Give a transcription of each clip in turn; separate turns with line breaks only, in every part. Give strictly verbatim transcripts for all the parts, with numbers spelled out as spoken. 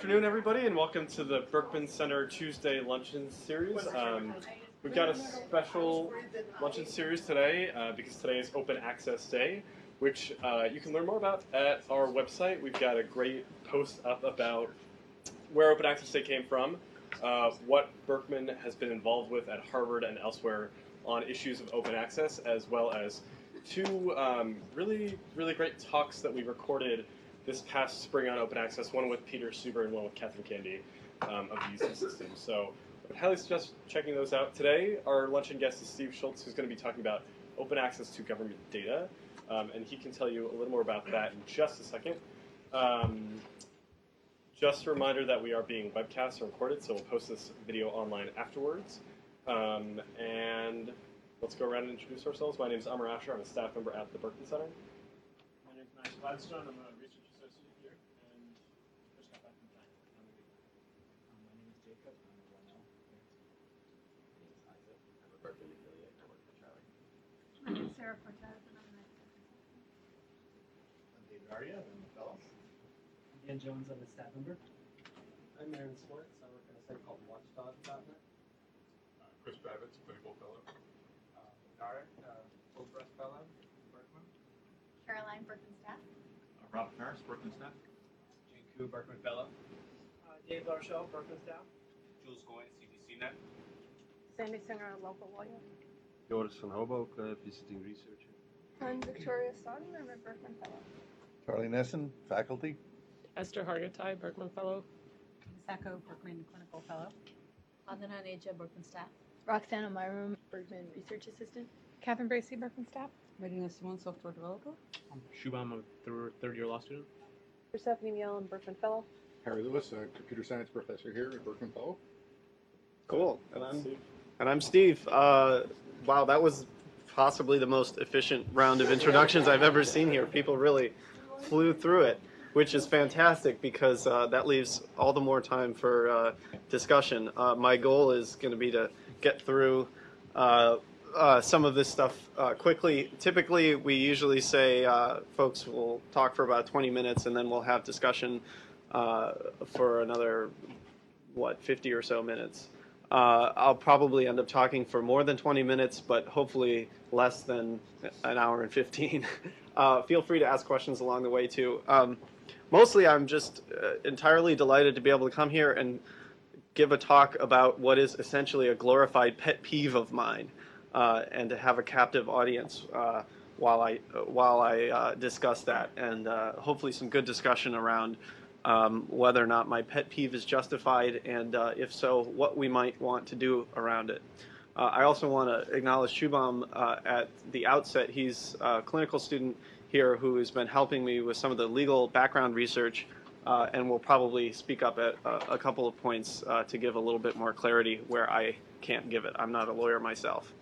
afternoon, everybody, and welcome to the Berkman Center Tuesday Luncheon Series. Um, we've got a special luncheon series today uh, because today is Open Access Day, which uh, you can learn more about at our website. We've got a great post up about where Open Access Day came from, uh, what Berkman has been involved with at Harvard and elsewhere on issues of open access, as well as two um, really, really great talks that we recorded this past spring on open access, one with Peter Suber and one with Catherine Candy um, of the U C system. So I would highly suggest checking those out. Today, our luncheon guest is Steve Schultz, who's going to be talking about open access to government data, um, and he can tell you a little more about that in just a second. Um, just a reminder that we are being webcast and recorded, so we'll post this video online afterwards. Um, and let's go around and introduce ourselves. My name is Amar Asher. I'm a staff member at the Berkman Center.
My name is Max Gladstone. I'm a research associate here, and just got back from China.
Um, my name is Jacob. I'm a one L. My name is Isaac. I'm a Berkman affiliate, and I work for Charlie.
My name is Sarah Cortez, and I'm an
I'm David Ardia. I'm a fellow.
I'm Dan Jones. I'm a staff member.
I'm Aaron Swartz. I work on a site called watchdog dot net.
Uh, Chris Babbitt's clinical fellow.
Uh, Tarek, uh, Fulbright fellow, Berkman.
Caroline Berkman staff.
Uh, Rob Ferris, Berkman staff.
Jane Koo, Berkman fellow.
Uh, Dave Larshall, Berkman staff.
Jules Goins, C D C net.
Sandy Singer, local lawyer.
Joris van Hoboek, uh, visiting researcher.
I'm Victoria Stoughton. I'm a Berkman fellow.
Charlie Nessen, faculty.
Esther Hargatai, Berkman fellow.
Sacco, Berkman clinical fellow.
Vandana Neja, Berkman staff.
Roxanne Myrum, Berkman research assistant.
Catherine Bracey, Berkman staff.
Marina Simon, software developer.
I'm Shubham, a third, third year law student.
Stephanie Miel, I'm Berkman fellow.
Harry Lewis, a computer science professor here at Berkman fellow.
Cool. And I'm and I'm Steve. Uh, wow, that was possibly the most efficient round of introductions I've ever seen here. People really flew through it, which is fantastic because uh, that leaves all the more time for uh, discussion. Uh, my goal is going to be to get through uh, uh, some of this stuff uh, quickly. Typically, we usually say uh, folks will talk for about twenty minutes and then we'll have discussion uh, for another, what, fifty or so minutes. Uh, I'll probably end up talking for more than twenty minutes, but hopefully less than an hour and fifteen. uh, feel free to ask questions along the way, too. Um, mostly, I'm just uh, entirely delighted to be able to come here and give a talk about what is essentially a glorified pet peeve of mine, uh, and to have a captive audience uh, while I, uh, while I uh, discuss that, and uh, hopefully some good discussion around Um, whether or not my pet peeve is justified, and uh, if so, what we might want to do around it. Uh, I also want to acknowledge Shubham uh, at the outset. He's a clinical student here who has been helping me with some of the legal background research, uh, and will probably speak up at a, a couple of points uh, to give a little bit more clarity where I can't give it. I'm not a lawyer myself.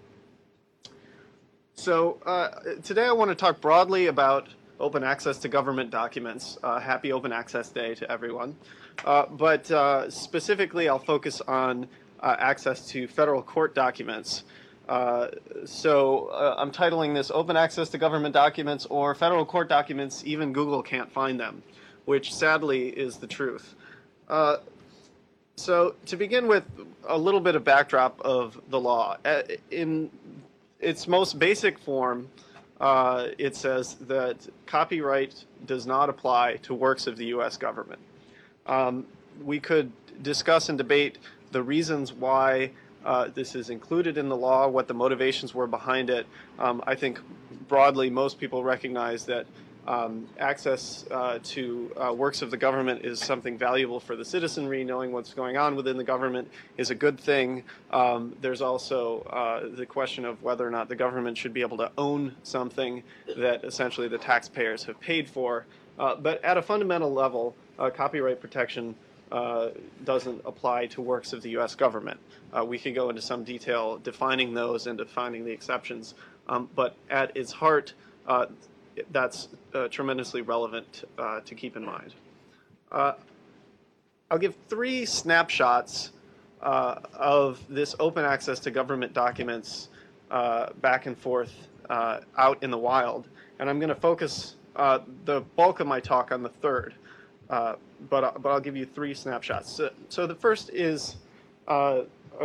So uh, today I want to talk broadly about open access to government documents. Uh, happy Open Access Day to everyone. Uh, but uh, specifically, I'll focus on uh, access to federal court documents. Uh, so uh, I'm titling this Open Access to Government Documents, or Federal Court Documents, Even Google Can't Find Them, which sadly is the truth. Uh, so to begin with, a little bit of backdrop of the law. Uh, in its most basic form, Uh, it says that copyright does not apply to works of the U S government. Um, we could discuss and debate the reasons why uh, this is included in the law, what the motivations were behind it. Um, I think broadly most people recognize that um, access uh, to uh, works of the government is something valuable for the citizenry. Knowing what's going on within the government is a good thing. Um, there's also uh, the question of whether or not the government should be able to own something that essentially the taxpayers have paid for. Uh, but at a fundamental level, uh, copyright protection uh, doesn't apply to works of the U S government. Uh, we can go into some detail defining those and defining the exceptions. Um, but at its heart, uh, that's uh, tremendously relevant uh, to keep in mind. Uh, I'll give three snapshots uh, of this open access to government documents uh, back and forth uh, out in the wild. And I'm going to focus uh, the bulk of my talk on the third. uh, but, but I'll give you three snapshots. So, so the first is uh, uh,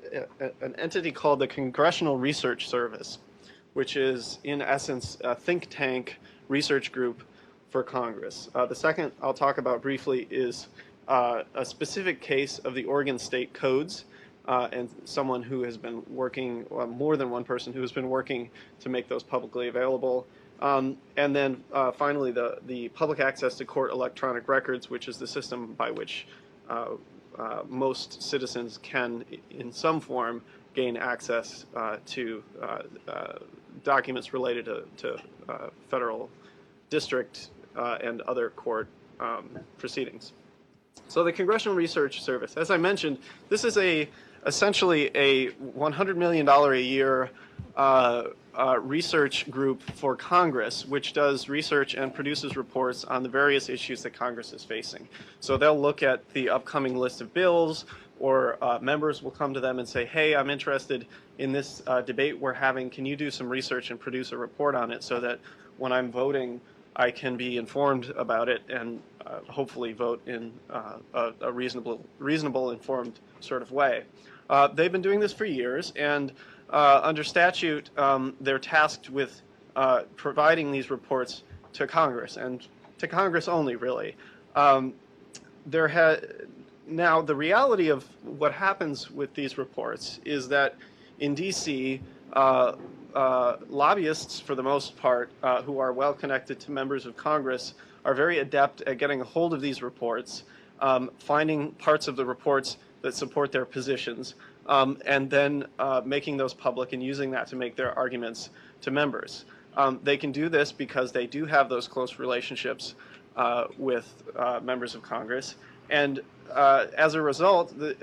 an entity called the Congressional Research Service, which is in essence a think tank research group for Congress. Uh, the second I'll talk about briefly is uh, a specific case of the Oregon State Codes, uh, and someone who has been working, well, more than one person who has been working to make those publicly available. Um, and then uh, finally, the, the public access to court electronic records, which is the system by which uh, uh, most citizens can, in some form, gain access uh, to uh, uh, documents related to, to uh, federal district uh, and other court um, proceedings. So the Congressional Research Service, as I mentioned, this is a essentially a one hundred million dollars a year uh, uh, research group for Congress, which does research and produces reports on the various issues that Congress is facing. So they'll look at the upcoming list of bills, or uh, members will come to them and say, hey, I'm interested in this uh, debate we're having. Can you do some research and produce a report on it so that when I'm voting, I can be informed about it and uh, hopefully vote in uh, a, a reasonable, reasonable, informed sort of way. Uh, they've been doing this for years, and uh, under statute, um, they're tasked with uh, providing these reports to Congress, and to Congress only, really. Um, there ha now, the reality of what happens with these reports is that in D C, uh, uh, lobbyists, for the most part, uh, who are well connected to members of Congress, are very adept at getting a hold of these reports, um, finding parts of the reports that support their positions, um, and then uh, making those public and using that to make their arguments to members. Um, they can do this because they do have those close relationships uh, with uh, members of Congress, and uh, as a result, the,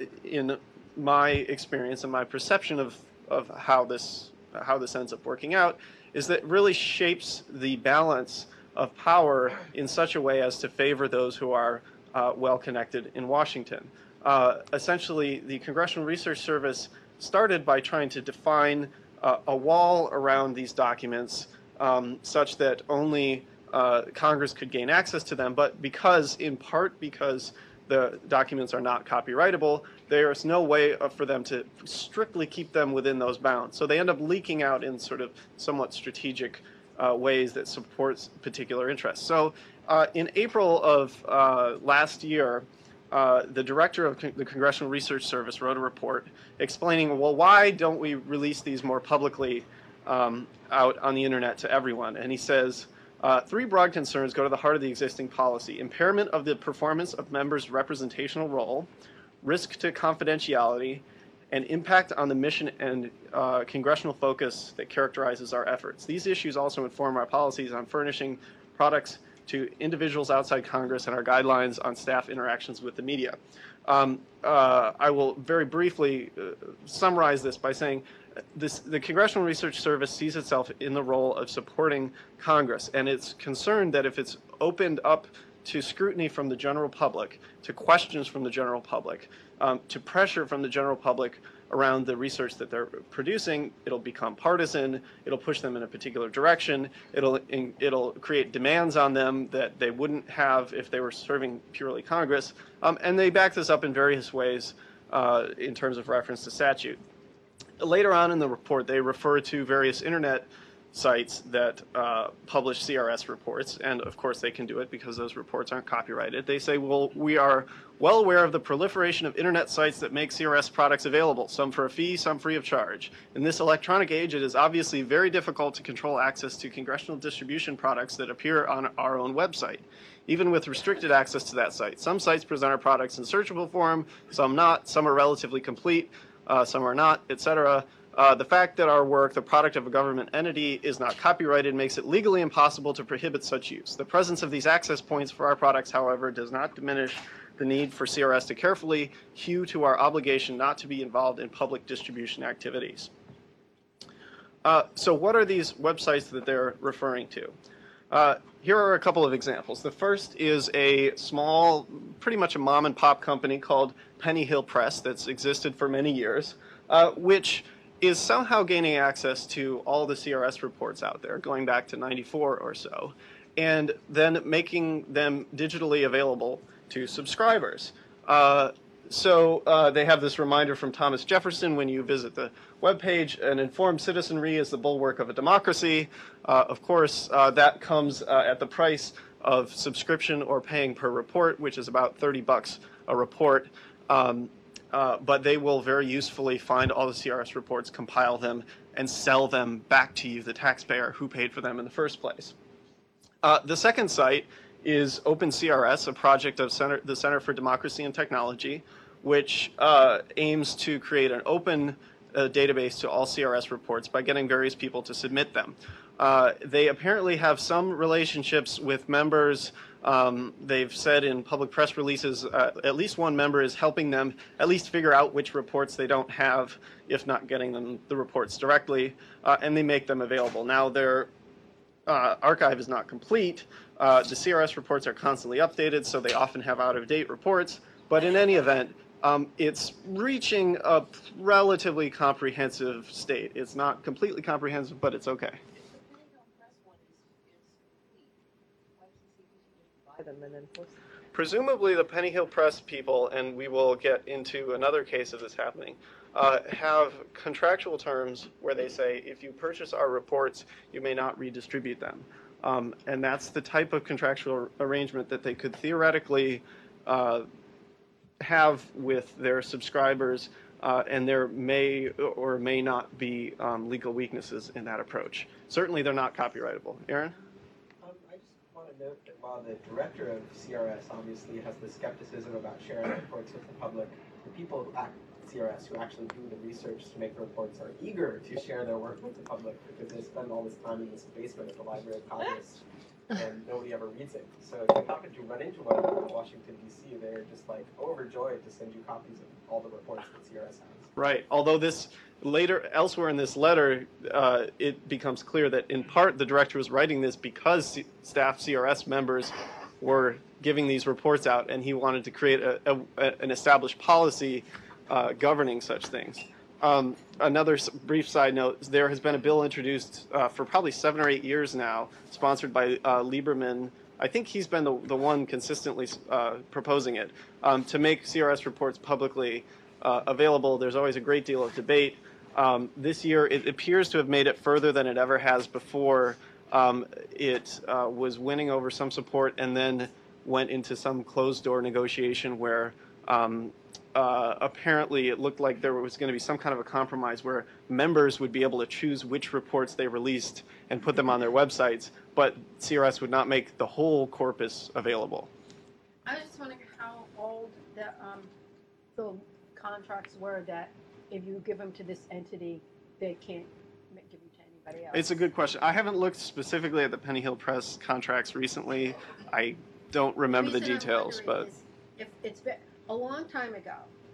in my experience and my perception of, of how this how this ends up working out, is that it really shapes the balance of power in such a way as to favor those who are uh, well connected in Washington. Uh, essentially, the Congressional Research Service started by trying to define uh, a wall around these documents um, such that only uh, Congress could gain access to them, but because, in part because the documents are not copyrightable, there is no way for them to strictly keep them within those bounds. So they end up leaking out in sort of somewhat strategic uh, ways that supports particular interests. So uh, in April of uh, last year, uh, the director of the Congressional Research Service wrote a report explaining, well, why don't we release these more publicly um, out on the internet to everyone? And he says, Uh, three broad concerns go to the heart of the existing policy: impairment of the performance of members' representational role, risk to confidentiality, and impact on the mission and uh, congressional focus that characterizes our efforts. These issues also inform our policies on furnishing products to individuals outside Congress and our guidelines on staff interactions with the media. Um, uh, I will very briefly uh, summarize this by saying This, the Congressional Research Service sees itself in the role of supporting Congress, and it's concerned that if it's opened up to scrutiny from the general public, to questions from the general public, um, to pressure from the general public around the research that they're producing, it'll become partisan, it'll push them in a particular direction, it'll, in, it'll create demands on them that they wouldn't have if they were serving purely Congress, um, and they back this up in various ways uh, in terms of reference to statute. Later on in the report, they refer to various internet sites that uh, publish C R S reports, and of course they can do it because those reports aren't copyrighted. They say, well, we are well aware of the proliferation of internet sites that make C R S products available, some for a fee, some free of charge. In this electronic age, it is obviously very difficult to control access to congressional distribution products that appear on our own website, even with restricted access to that site. Some sites present our products in searchable form, some not, some are relatively complete, Uh, some are not, et cetera. Uh, the fact that our work, the product of a government entity, is not copyrighted makes it legally impossible to prohibit such use. The presence of these access points for our products, however, does not diminish the need for C R S to carefully hew to our obligation not to be involved in public distribution activities. Uh, so what are these websites that they're referring to? Uh, here are a couple of examples. The first is a small, pretty much a mom and pop company called Penny Hill Press that's existed for many years, uh, which is somehow gaining access to all the C R S reports out there, going back to ninety-four or so. and then making them digitally available to subscribers. Uh, so uh, they have this reminder from Thomas Jefferson when you visit the webpage: an informed citizenry is the bulwark of a democracy. Uh, of course, uh, that comes uh, at the price of subscription or paying per report, which is about thirty bucks a report. Um, uh, but they will very usefully find all the C R S reports, compile them, and sell them back to you, the taxpayer who paid for them in the first place. Uh, the second site is OpenCRS, a project of Center, the Center for Democracy and Technology, which uh, aims to create an open uh, database to all C R S reports by getting various people to submit them. Uh, they apparently have some relationships with members. Um, they've said in public press releases uh, at least one member is helping them at least figure out which reports they don't have, if not getting them the reports directly, uh, and they make them available. Now, their uh, archive is not complete. Uh, the C R S reports are constantly updated, so they often have out-of-date reports. But in any event, um, it's reaching a relatively comprehensive state. It's not completely comprehensive, but it's okay.
Them and then force them.
Presumably the Penny Hill Press people, and we will get into another case of this happening, uh, have contractual terms where they say if you purchase our reports, you may not redistribute them. Um, and that's the type of contractual arrangement that they could theoretically uh, have with their subscribers, uh, and there may or may not be um, legal weaknesses in that approach. Certainly they're not copyrightable. Aaron?
Note that while the director of C R S obviously has the skepticism about sharing reports with the public, the people at C R S who actually do the research to make the reports are eager to share their work with the public because they spend all this time in this basement at the Library of Congress and nobody ever reads it. So if you happen to run into one of them in Washington, D C, they're just like overjoyed to send you copies of all the reports that C R S has.
Right. Although this later, elsewhere in this letter, uh, it becomes clear that in part the director was writing this because C- staff C R S members were giving these reports out, and he wanted to create a, a, a, an established policy uh, governing such things. Um, another s- brief side note, there has been a bill introduced uh, for probably seven or eight years now, sponsored by uh, Lieberman. I think he's been the, the one consistently uh, proposing it, um, to make C R S reports publicly uh, available. There's always a great deal of debate. Um, this year, it appears to have made it further than it ever has before. Um, it uh, was winning over some support and then went into some closed-door negotiation where um, uh, apparently it looked like there was going to be some kind of a compromise where members would be able to choose which reports they released and put them on their websites, but C R S would not make the whole corpus available.
I was just wondering how old the, um, the contracts were that if you give them to this entity, they can't give them to anybody else.
It's a good question. I haven't looked specifically at the Penny Hill Press contracts recently. I don't remember the,
the
details, but
if it's been a long time ago,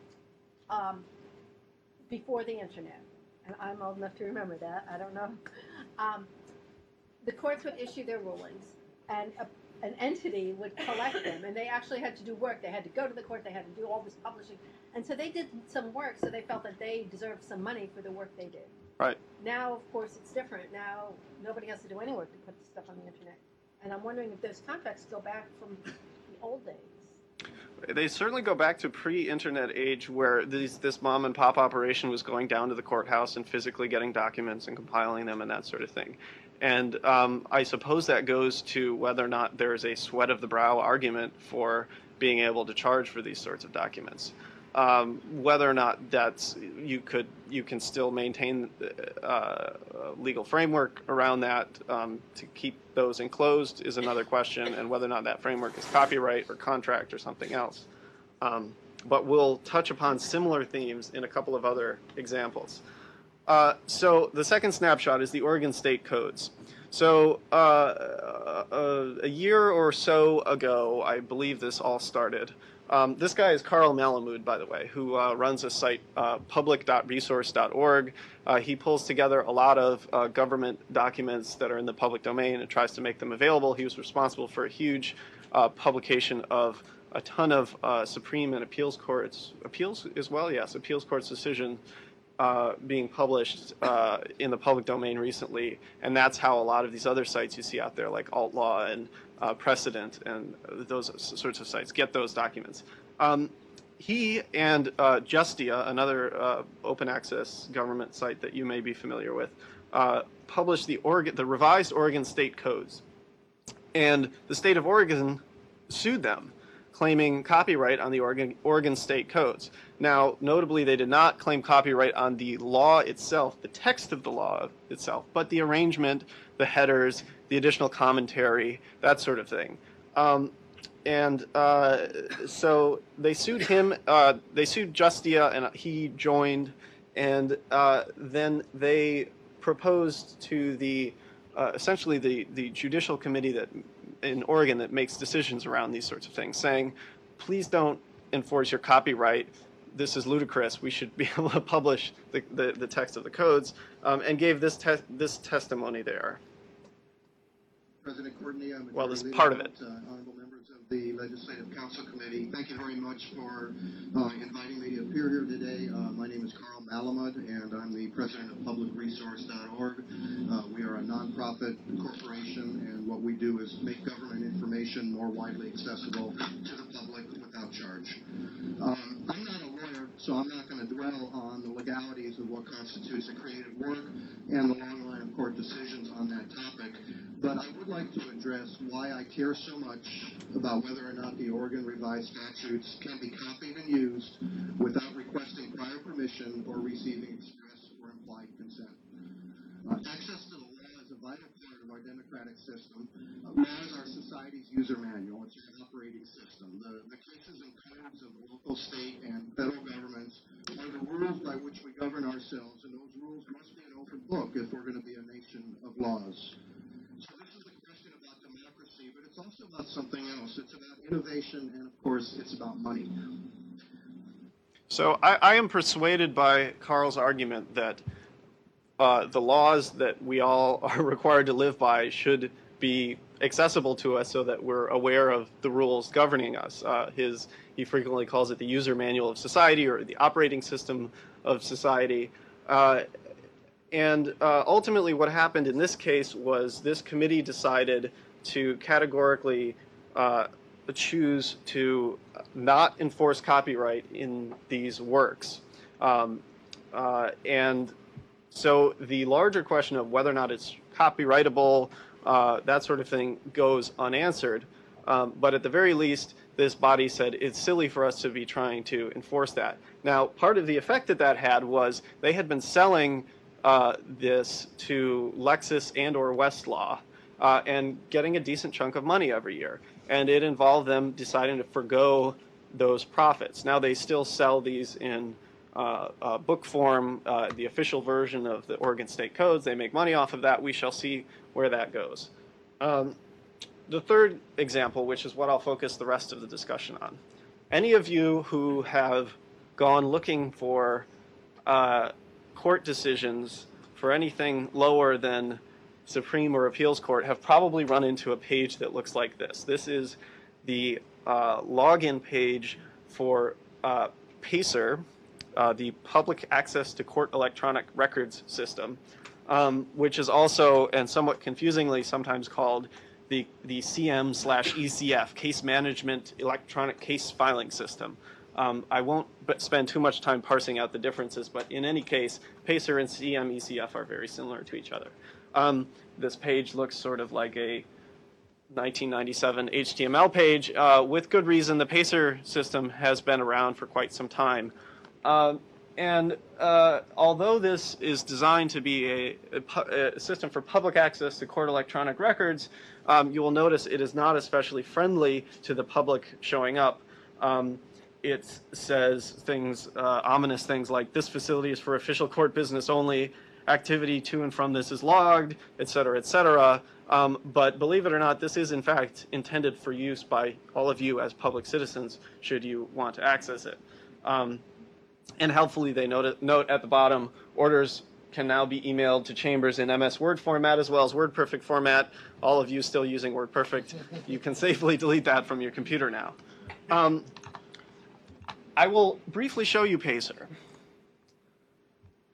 um, before the internet, and I'm old enough to remember that. I don't know. Um, the courts would issue their rulings, and a, an entity would collect them, and they actually had to do work. They had to go to the court. They had to do all this publishing. And so they did some work, so they felt that they deserved some money for the work they did.
Right.
Now, of course, it's different. Now, nobody has to do any work to put this stuff on the internet. And I'm wondering if those contracts go back from the old days.
They certainly go back to pre-internet age where these, this mom-and-pop operation was going down to the courthouse and physically getting documents and compiling them and that sort of thing. And um, I suppose that goes to whether or not there's a sweat-of-the-brow argument for being able to charge for these sorts of documents. Um, whether or not that's you could you can still maintain uh, a legal framework around that um, to keep those enclosed is another question, and whether or not that framework is copyright or contract or something else. Um, but we'll touch upon similar themes in a couple of other examples. Uh, so the second snapshot is the Oregon State Codes. So uh, a, a year or so ago, I believe this all started. Um, this guy is Carl Malamud, by the way, who uh, runs a site, uh, public dot resource dot org. Uh, he pulls together a lot of uh, government documents that are in the public domain and tries to make them available. He was responsible for a huge uh, publication of a ton of uh, Supreme and appeals courts, appeals as well, yes, appeals courts decision uh, being published uh, in the public domain recently, and that's how a lot of these other sites you see out there, like Altlaw and uh, Precedent and those sorts of sites, get those documents. Um, he and uh, Justia, another uh, open access government site that you may be familiar with, uh, published the Oregon, the revised Oregon state codes, and the state of Oregon sued them, claiming copyright on the Oregon, Oregon state codes. Now, notably, they did not claim copyright on the law itself, the text of the law itself, but the arrangement, the headers, the additional commentary, that sort of thing. Um, and uh, so they sued him, uh, they sued Justia, and he joined, and uh, then they proposed to the, uh, essentially the, the judicial committee that in Oregon that makes decisions around these sorts of things, saying, please don't enforce your copyright. This is ludicrous. We should be able to publish the, the, the text of the codes, um, and gave this, te this testimony there.
President Courtney, I'm
well, this part of it.
Uh, honorable members of the Legislative Council Committee, thank you very much for uh, inviting me to appear here today. Uh, my name is Carl Malamud, and I'm the president of public resource dot org. Uh, we are a nonprofit corporation, and what we do is make government information more widely accessible to the public without charge. Um, I'm not a lawyer, so I'm not going to dwell on the legalities of what constitutes a creative work and the long line of court decisions on that topic. But I would like to address why I care so much about whether or not the Oregon revised statutes can be copied and used without requesting prior permission or receiving express or implied consent. Uh, access to the law is a vital part of our democratic system. Uh, law is our society's user manual. It's our operating system. The, the cases and codes of local, state, and federal governments are the rules by which we govern ourselves, and those rules must be an open book if we're going to be a nation of laws. So this is a question about democracy, but it's also about something else. It's about innovation, and of course, it's about money.
So I, I am persuaded by Carl's argument that uh, the laws that we all are required to live by should be accessible to us so that we're aware of the rules governing us. Uh, his, he frequently calls it the user manual of society or the operating system of society. Uh, And uh, ultimately what happened in this case was this committee decided to categorically uh, choose to not enforce copyright in these works. Um, uh, and so the larger question of whether or not it's copyrightable, uh, that sort of thing, goes unanswered. Um, but at the very least, this body said it's silly for us to be trying to enforce that. Now, part of the effect that that had was they had been selling Uh, this to Lexis and or Westlaw uh, and getting a decent chunk of money every year. And it involved them deciding to forgo those profits. Now they still sell these in uh, uh, book form, uh, the official version of the Oregon State Codes. They make money off of that. We shall see where that goes. Um, the third example, which is what I'll focus the rest of the discussion on. Any of you who have gone looking for uh, court decisions for anything lower than Supreme or Appeals Court have probably run into a page that looks like this. This is the uh, login page for uh, PACER, uh, the Public Access to Court Electronic Records System, um, which is also, and somewhat confusingly, sometimes called the, the C M slash E C F, Case Management Electronic Case Filing System. Um, I won't spend too much time parsing out the differences, but in any case, PACER and C M E C F are very similar to each other. Um, this page looks sort of like a nineteen ninety-seven H T M L page. Uh, with good reason, the PACER system has been around for quite some time. Uh, and uh, although this is designed to be a, a, a system for public access to court electronic records, um, you will notice it is not especially friendly to the public showing up. Um, It says things, uh, ominous things like, this facility is for official court business only, activity to and from this is logged, et cetera, et cetera. Um, but believe it or not, this is in fact intended for use by all of you as public citizens, should you want to access it. Um, and helpfully they note, note at the bottom, orders can now be emailed to chambers in M S Word format as well as WordPerfect format. All of you still using WordPerfect, you can safely delete that from your computer now. Um, I will briefly show you PACER.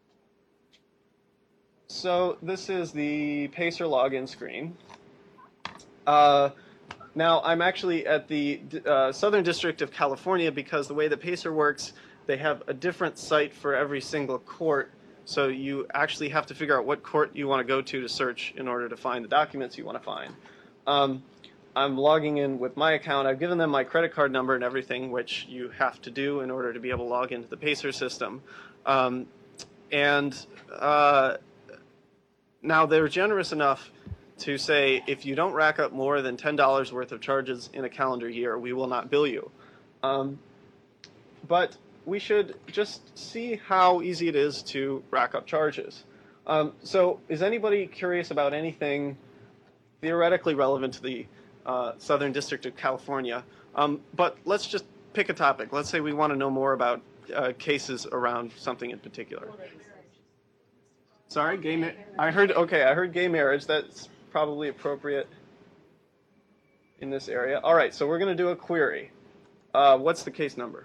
so this is the Pacer login screen. Uh, now, I'm actually at the uh, Southern District of California because the way that Pacer works, they have a different site for every single court. So you actually have to figure out what court you want to go to to search in order to find the documents you want to find. Um, I'm logging in with my account. I've given them my credit card number and everything, which you have to do in order to be able to log into the Pacer system. Um, and uh, now they're generous enough to say if you don't rack up more than ten dollars worth of charges in a calendar year, we will not bill you. Um, but we should just see how easy it is to rack up charges. Um, so is anybody curious about anything theoretically relevant to the uh, Southern District of California? Um, but let's just pick a topic. Let's say we want to know more about uh, cases around something in particular. Sorry, gay marriage. I heard, okay, I heard gay marriage. That's probably appropriate in this area. All right, so we're going to do a query. Uh, what's the case number?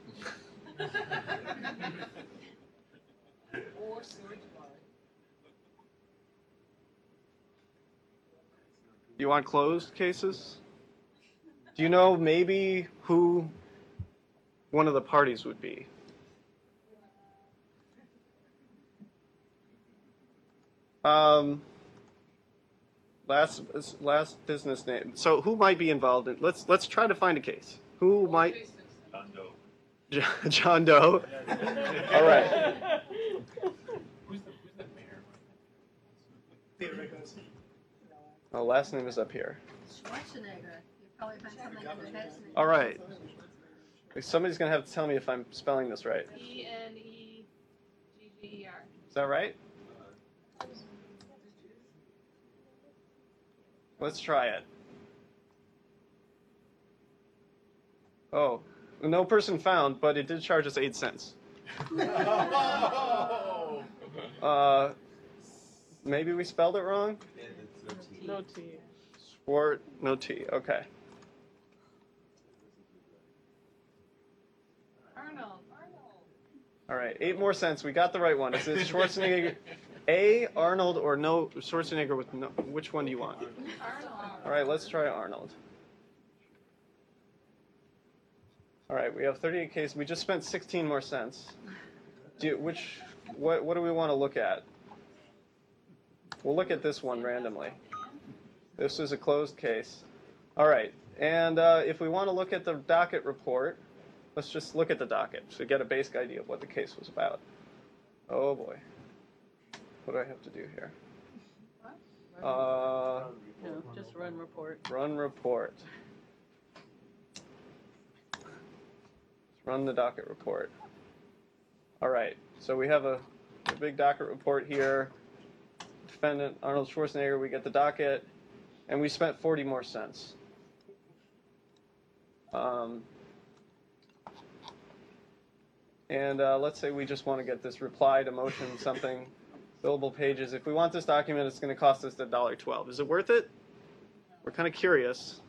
You want closed cases? Do you know maybe who one of the parties would be? Um, last last business name. So who might be involved in? Let's let's try to find a case. Who might?
John Doe.
John, John Doe. All right.
Who's the who's the mayor?
Oh, last name is up here.
Schwarzenegger. You probably find something under his name.
All right. Somebody's gonna have to tell me if I'm spelling this right.
E N E G G E R.
Is that right? Let's try it. Oh, no person found, but it did charge us eight cents. uh, maybe we spelled it wrong?
No T.
Swart, no T, okay.
Arnold.
All right, eight more cents. We got the right one. Is it Schwarzenegger? A, Arnold, or no, Schwarzenegger with no, which one do you want?
Arnold.
All right, let's try Arnold. All right, we have thirty-eight cases. We just spent sixteen more cents. Do you, which, what, what do we want to look at? We'll look at this one randomly. This is a closed case. All right, and uh, if we want to look at the docket report, let's just look at the docket to get a basic idea of what the case was about. Oh boy. What do I have to do here? Uh,
No, just run report.
Run report. Let's run the docket report. All right, so we have a, a big docket report here. Defendant Arnold Schwarzenegger, we get the docket, and we spent forty more cents. Um, and uh, let's say we just want to get this reply to motion something. Billable pages. If we want this document, it's going to cost us one dollar twelve. Is it worth it? We're kind of curious.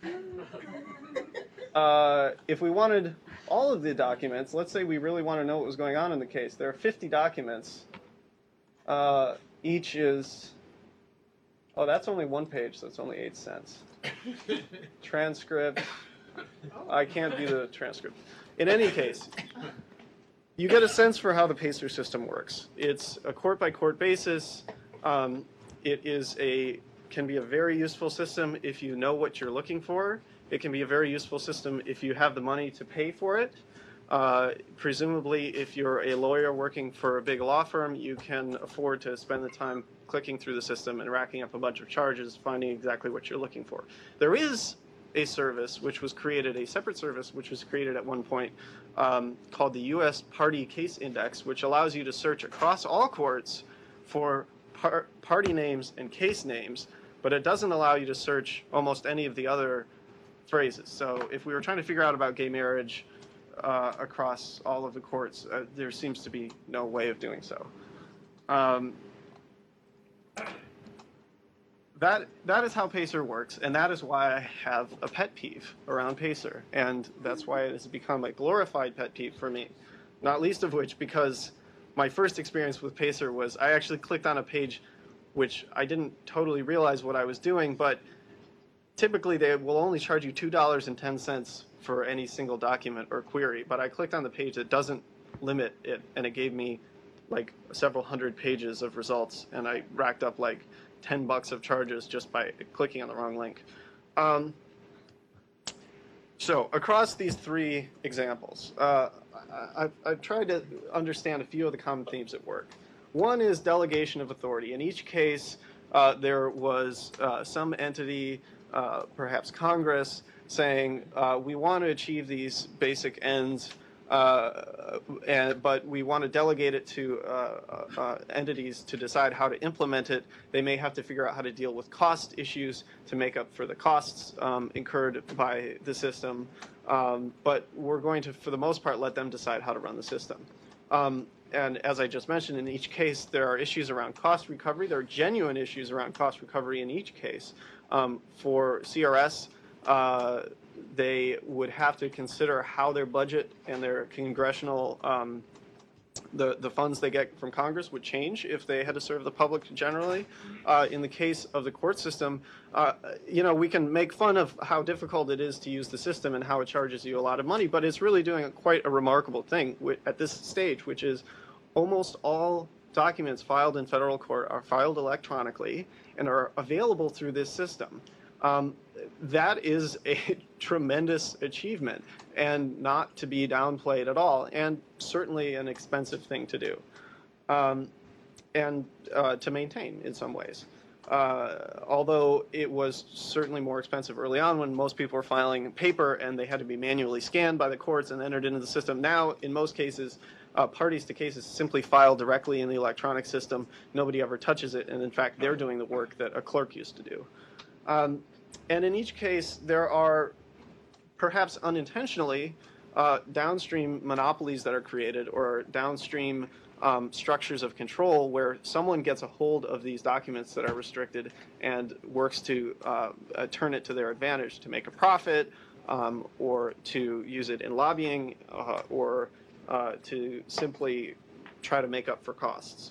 Uh, if we wanted all of the documents, let's say we really want to know what was going on in the case. There are fifty documents. Uh, each is, oh, that's only one page, so it's only eight cents. Transcript. I can't view the transcript. In any case, you get a sense for how the Pacer system works. It's a court-by-court basis. Um, it is a can be a very useful system if you know what you're looking for. It can be a very useful system if you have the money to pay for it. Uh, presumably, if you're a lawyer working for a big law firm, you can afford to spend the time clicking through the system and racking up a bunch of charges, finding exactly what you're looking for. There is a service which was created, a separate service which was created at one point um, called the U S Party Case Index, which allows you to search across all courts for par party names and case names, but it doesn't allow you to search almost any of the other phrases. So if we were trying to figure out about gay marriage uh, across all of the courts, uh, there seems to be no way of doing so. Um, That, that is how Pacer works, and that is why I have a pet peeve around Pacer, and that's why it has become a glorified pet peeve for me, not least of which because my first experience with Pacer was I actually clicked on a page which I didn't totally realize what I was doing, but typically they will only charge you two dollars and ten cents for any single document or query. But I clicked on the page that doesn't limit it, and it gave me like several hundred pages of results, and I racked up like ten bucks of charges just by clicking on the wrong link. Um, so across these three examples, uh, I, I've, I've tried to understand a few of the common themes at work. One is delegation of authority. In each case, uh, there was uh, some entity, uh, perhaps Congress, saying uh, we want to achieve these basic ends, uh, and, but we want to delegate it to uh, uh, entities to decide how to implement it. They may have to figure out how to deal with cost issues to make up for the costs um, incurred by the system, um, but we're going to, for the most part, let them decide how to run the system. Um, And as I just mentioned, in each case, there are issues around cost recovery. There are genuine issues around cost recovery in each case. Um, for C R S, uh, they would have to consider how their budget and their congressional, um, the, the funds they get from Congress would change if they had to serve the public generally. Uh, in the case of the court system, uh, you know, we can make fun of how difficult it is to use the system and how it charges you a lot of money, but it's really doing quite a remarkable thing at this stage, which is almost all documents filed in federal court are filed electronically and are available through this system. Um, that is a tremendous achievement and not to be downplayed at all, and certainly an expensive thing to do um, and uh, to maintain in some ways. Uh, although it was certainly more expensive early on when most people were filing paper and they had to be manually scanned by the courts and entered into the system. Now, in most cases, uh, parties to cases simply file directly in the electronic system. Nobody ever touches it, and in fact, they're doing the work that a clerk used to do. Um, and in each case, there are perhaps unintentionally uh, downstream monopolies that are created or downstream Um, structures of control where someone gets a hold of these documents that are restricted and works to uh, uh, turn it to their advantage to make a profit um, or to use it in lobbying uh, or uh, to simply try to make up for costs.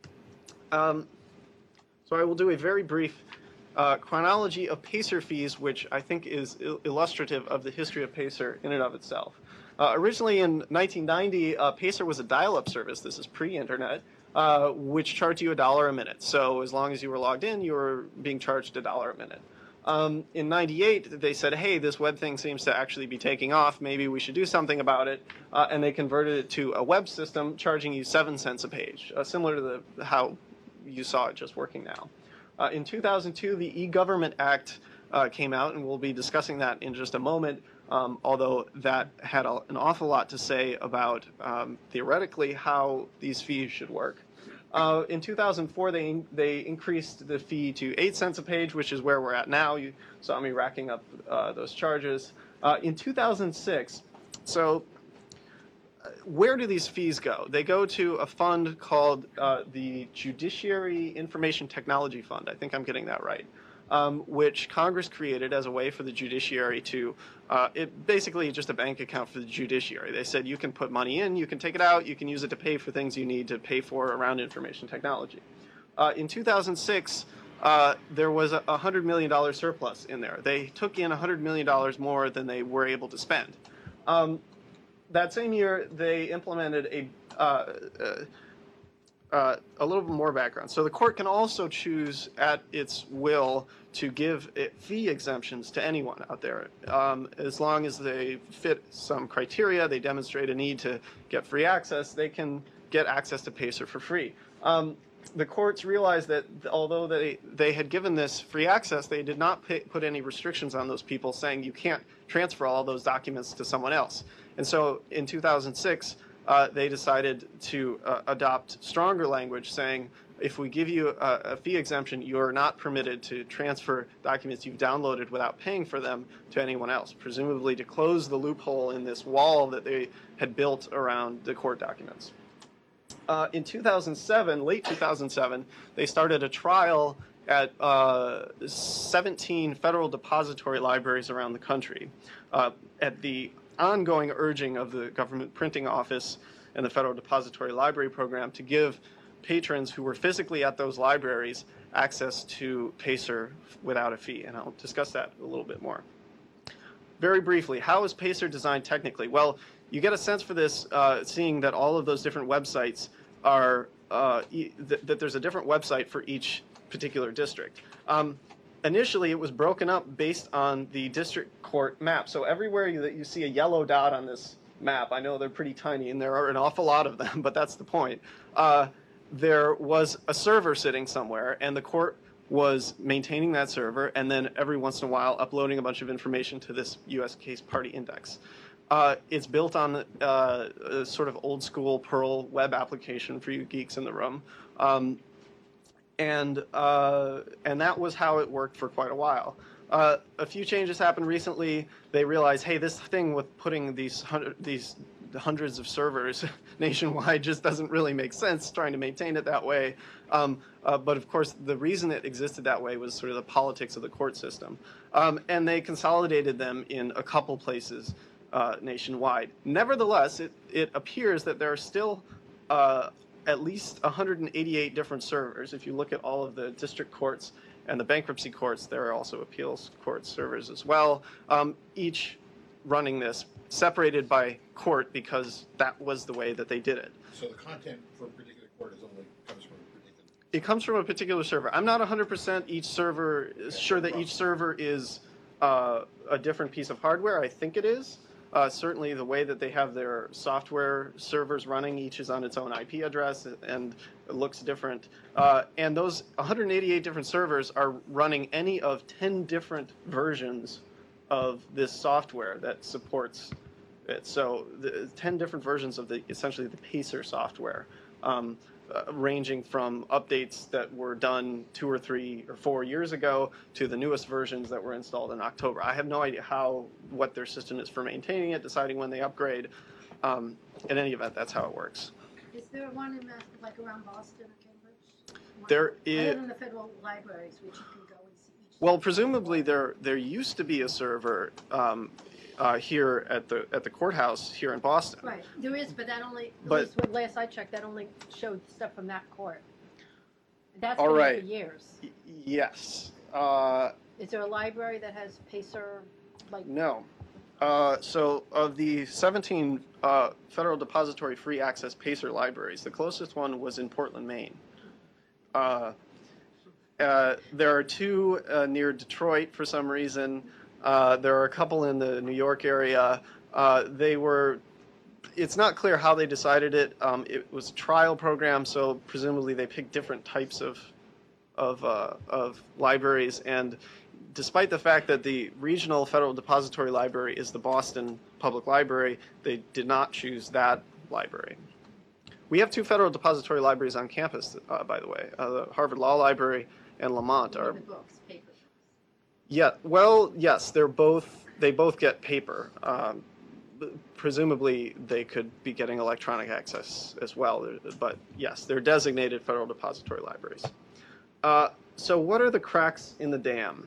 Um, so I will do a very brief uh, chronology of Pacer fees, which I think is il- illustrative of the history of Pacer in and of itself. Uh, originally in nineteen ninety, uh, Pacer was a dial-up service, this is pre-internet, uh, which charged you a dollar a minute. So as long as you were logged in, you were being charged a dollar a minute. Um, in ninety-eight, they said, hey, this web thing seems to actually be taking off, maybe we should do something about it, uh, and they converted it to a web system charging you seven cents a page, uh, similar to the, how you saw it just working now. Uh, in two thousand two, the E-Government Act uh, came out, and we'll be discussing that in just a moment. Um, although that had a, an awful lot to say about, um, theoretically, how these fees should work. Uh, in two thousand four, they, they increased the fee to eight cents a page, which is where we're at now. You saw me racking up uh, those charges. Uh, in two thousand six, so uh, where do these fees go? They go to a fund called uh, the Judiciary Information Technology Fund. I think I'm getting that right. Um, which Congress created as a way for the judiciary to, uh, it basically just a bank account for the judiciary. They said you can put money in, you can take it out, you can use it to pay for things you need to pay for around information technology. Uh, in two thousand six, uh, there was a one hundred million dollars surplus in there. They took in one hundred million dollars more than they were able to spend. Um, that same year, they implemented a uh, uh, Uh, a little bit more background. So the court can also choose at its will to give it fee exemptions to anyone out there, um, as long as they fit some criteria, they demonstrate a need to get free access, they can get access to Pacer for free. Um, the courts realized that although they, they had given this free access, they did not pay, put any restrictions on those people saying you can't transfer all those documents to someone else. And so in two thousand six, Uh, they decided to uh, adopt stronger language saying, if we give you a, a fee exemption, you're not permitted to transfer documents you've downloaded without paying for them to anyone else, presumably to close the loophole in this wall that they had built around the court documents. Uh, in two thousand seven, late two thousand seven, they started a trial at uh, seventeen federal depository libraries around the country uh, at the ongoing urging of the government printing office and the Federal Depository Library Program to give patrons who were physically at those libraries access to PACER without a fee, and I'll discuss that a little bit more. Very briefly, how is PACER designed technically? Well, you get a sense for this uh, seeing that all of those different websites are, uh, e th that there's a different website for each particular district. Um, initially, it was broken up based on the district court map. So everywhere you, that you see a yellow dot on this map, I know they're pretty tiny and there are an awful lot of them, but that's the point. Uh, there was a server sitting somewhere, and the court was maintaining that server, and then every once in a while uploading a bunch of information to this U S Case Party Index. Uh, it's built on uh, a sort of old school Perl web application for you geeks in the room. Um, and, uh, and that was how it worked for quite a while. Uh, a few changes happened recently. They realized, hey, this thing with putting these, hundred, these hundreds of servers nationwide just doesn't really make sense trying to maintain it that way. Um, uh, but of course, the reason it existed that way was sort of the politics of the court system. Um, and they consolidated them in a couple places uh, nationwide. Nevertheless, it, it appears that there are still uh, at least one hundred eighty-eight different servers. If you look at all of the district courts and the bankruptcy courts, there are also appeals court servers as well, um, each running this, separated by court because that was the way that they did it.
So the content for a particular court is only comes from a particular.
It comes from a particular server. I'm not one hundred percent each server sure that each server is uh, a different piece of hardware. I think it is. Uh, certainly, the way that they have their software servers running, each is on its own I P address and it looks different. Uh, and those one hundred eighty-eight different servers are running any of ten different versions of this software that supports it. So the ten different versions of the essentially the PACER software, um, uh, ranging from updates that were done two or three or four years ago to the newest versions that were installed in October. I have no idea how what their system is for maintaining it, deciding when they upgrade. Um, in any event, that's how it works.
Is there one in Mass, like around Boston or Cambridge? One
There is.
Other than the federal libraries, which you can go and see each.
Well, presumably there there used to be a server um, uh, here at the at the courthouse here in Boston.
Right, there is, but that only, at
But-
least when last I checked, that only showed stuff from that court. That's
All
been there
right.
for years.
Y- yes. Uh,
Is there a library that has PACER, like?
no. Uh, so of the seventeen uh, Federal Depository Free Access PACER libraries, the closest one was in Portland, Maine. Uh, uh, there are two uh, near Detroit for some reason. Uh, there are a couple in the New York area. Uh, they were, it's not clear how they decided it. Um, it was a trial program, so presumably they picked different types of, of, uh, of libraries. And despite the fact that the regional Federal Depository Library is the Boston Public Library, they did not choose that library. We have two Federal Depository Libraries on campus, uh, by the way. Uh, the Harvard Law Library and Lamont are.
The books, paper.
Yeah, well, yes, they're both, they both get paper. Um, presumably, they could be getting electronic access as well, but yes, they're designated Federal Depository Libraries. Uh, so what are the cracks in the dam?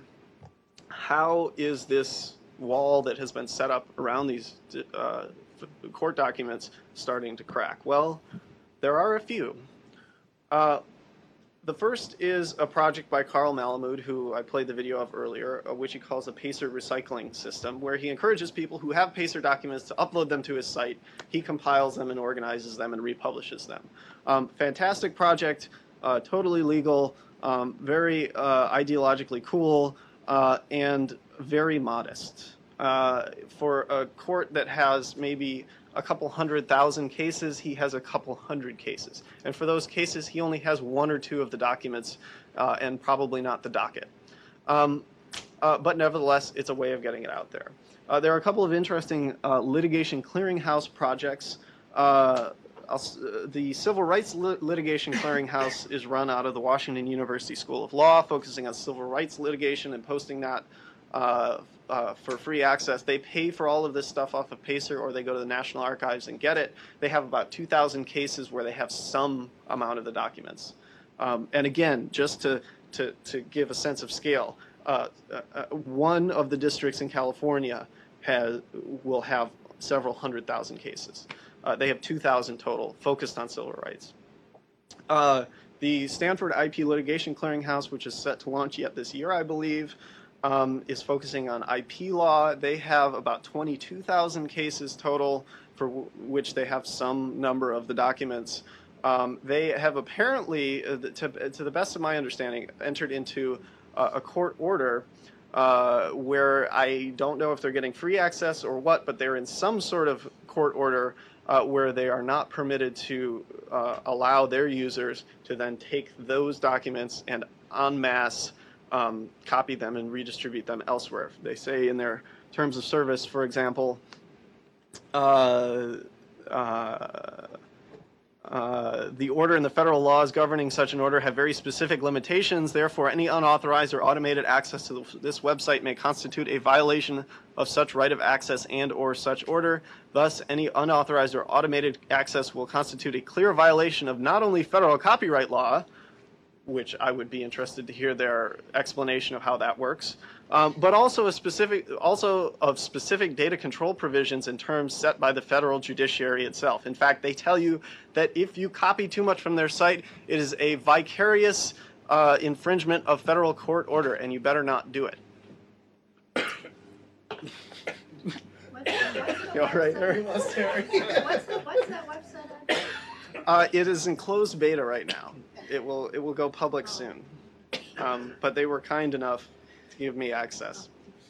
How is this wall that has been set up around these uh, court documents starting to crack? Well, there are a few. Uh, The first is a project by Carl Malamud, who I played the video of earlier, uh, which he calls a PACER recycling system, where he encourages people who have PACER documents to upload them to his site. He compiles them and organizes them and republishes them. Um, fantastic project, uh, totally legal, um, very uh, ideologically cool, uh, and very modest. Uh, for a court that has maybe a couple hundred thousand cases, he has a couple hundred cases. And for those cases, he only has one or two of the documents uh, and probably not the docket. Um, uh, but nevertheless, it's a way of getting it out there. Uh, there are a couple of interesting uh, litigation clearinghouse projects. Uh, I'll, uh, the Civil Rights Lit Litigation Clearinghouse is run out of the Washington University School of Law, focusing on civil rights litigation and posting that uh, Uh, for free access. They pay for all of this stuff off of PACER, or they go to the National Archives and get it. They have about two thousand cases where they have some amount of the documents. Um, and again, just to, to, to give a sense of scale, uh, uh, one of the districts in California has, will have several hundred thousand cases. Uh, they have two thousand total focused on civil rights. Uh, the Stanford I P Litigation Clearinghouse, which is set to launch yet this year, I believe, um, is focusing on I P law. They have about twenty-two thousand cases total, for w which they have some number of the documents. Um, they have apparently, uh, to, to the best of my understanding, entered into uh, a court order uh, where I don't know if they're getting free access or what, but they're in some sort of court order uh, where they are not permitted to uh, allow their users to then take those documents and en masse um, copy them and redistribute them elsewhere. They say in their terms of service, for example, uh, uh, Uh, the order and the federal laws governing such an order have very specific limitations. Therefore, any unauthorized or automated access to this website may constitute a violation of such right of access and or such order. Thus, any unauthorized or automated access will constitute a clear violation of not only federal copyright law, which I would be interested to hear their explanation of how that works, um, but also a specific, also of specific data control provisions and terms set by the federal judiciary itself. In fact, they tell you that if you copy too much from their site, it is a vicarious uh, infringement of federal court order, and you better not do it. You all right, Harry?
What's the, what's that website on?
Uh, it is in closed beta right now. It will it will go public soon, um, but they were kind enough to give me access.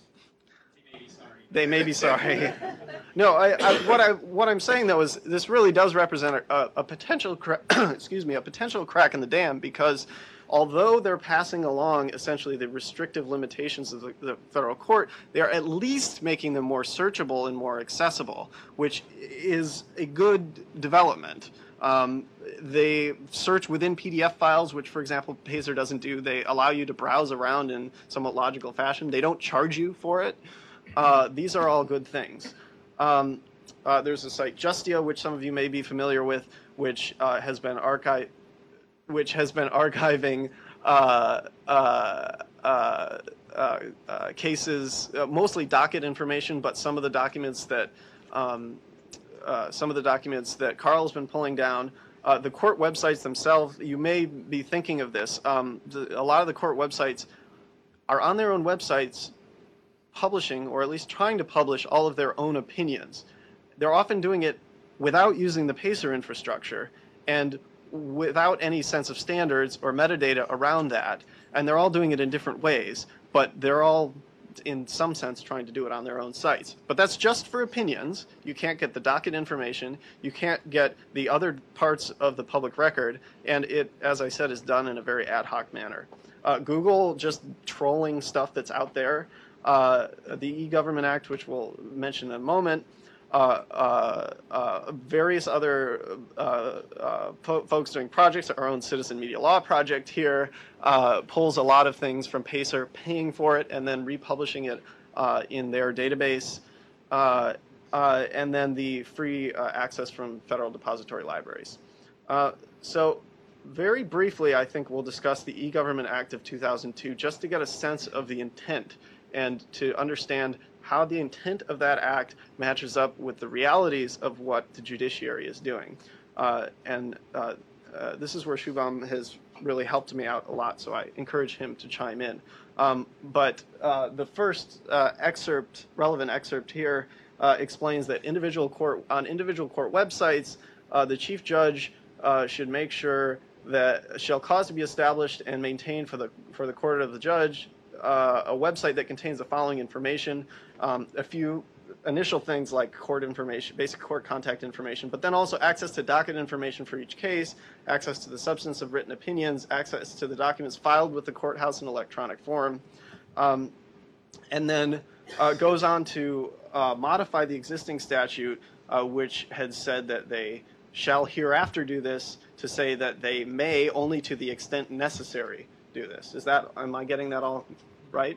They may be sorry. No, I, I, what I what I'm saying though is this really does represent a, a potential cra excuse me a potential crack in the dam, because although they're passing along essentially the restrictive limitations of the, the federal court, they are at least making them more searchable and more accessible, which is a good development. Um, they search within P D F files, which, for example, Pacer doesn't do. They allow you to browse around in somewhat logical fashion. They don't charge you for it. Uh, these are all good things. Um, uh, there's a site, Justia, which some of you may be familiar with, which uh, has been archi which has been archiving uh, uh, uh, uh, uh, cases, uh, mostly docket information, but some of the documents that um, Uh, some of the documents that Carl's been pulling down, uh, the court websites themselves, you may be thinking of this. Um, the, a lot of the court websites are on their own websites publishing, or at least trying to publish, all of their own opinions. They're often doing it without using the Pacer infrastructure and without any sense of standards or metadata around that. And they're all doing it in different ways, but they're all in some sense trying to do it on their own sites. But that's just for opinions. You can't get the docket information. You can't get the other parts of the public record. And it, as I said, is done in a very ad hoc manner. Uh, Google just trolling stuff that's out there. Uh, the E-Government Act, which we'll mention in a moment. Uh, uh, uh, various other uh, uh, fo folks doing projects. Our own Citizen Media Law project here uh, pulls a lot of things from Pacer, paying for it and then republishing it uh, in their database. Uh, uh, and then the free uh, access from federal depository libraries. Uh, so very briefly, I think we'll discuss the E-Government Act of two thousand two just to get a sense of the intent and to understand how the intent of that act matches up with the realities of what the judiciary is doing. Uh, and uh, uh, this is where Shubham has really helped me out a lot, so I encourage him to chime in. Um, but uh, the first uh, excerpt, relevant excerpt here, uh, explains that individual court, on individual court websites, uh, the chief judge uh, should make sure that shall cause to be established and maintained for the, for the court of the judge Uh, a website that contains the following information, um, a few initial things like court information, basic court contact information, but then also access to docket information for each case, access to the substance of written opinions, access to the documents filed with the courthouse in electronic form, um, and then uh, goes on to uh, modify the existing statute, uh, which had said that they shall hereafter do this, to say that they may only to the extent necessary do this. Is that, am I getting that all right?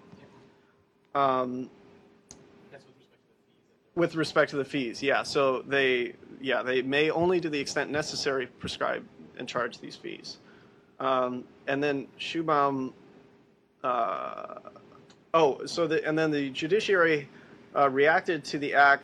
Um,
That's with respect to the fees.
with respect to the fees, yeah. So they, yeah, they may only to the extent necessary prescribe and charge these fees. Um, and then Shubham, uh, oh, so the, and then the judiciary uh, reacted to the act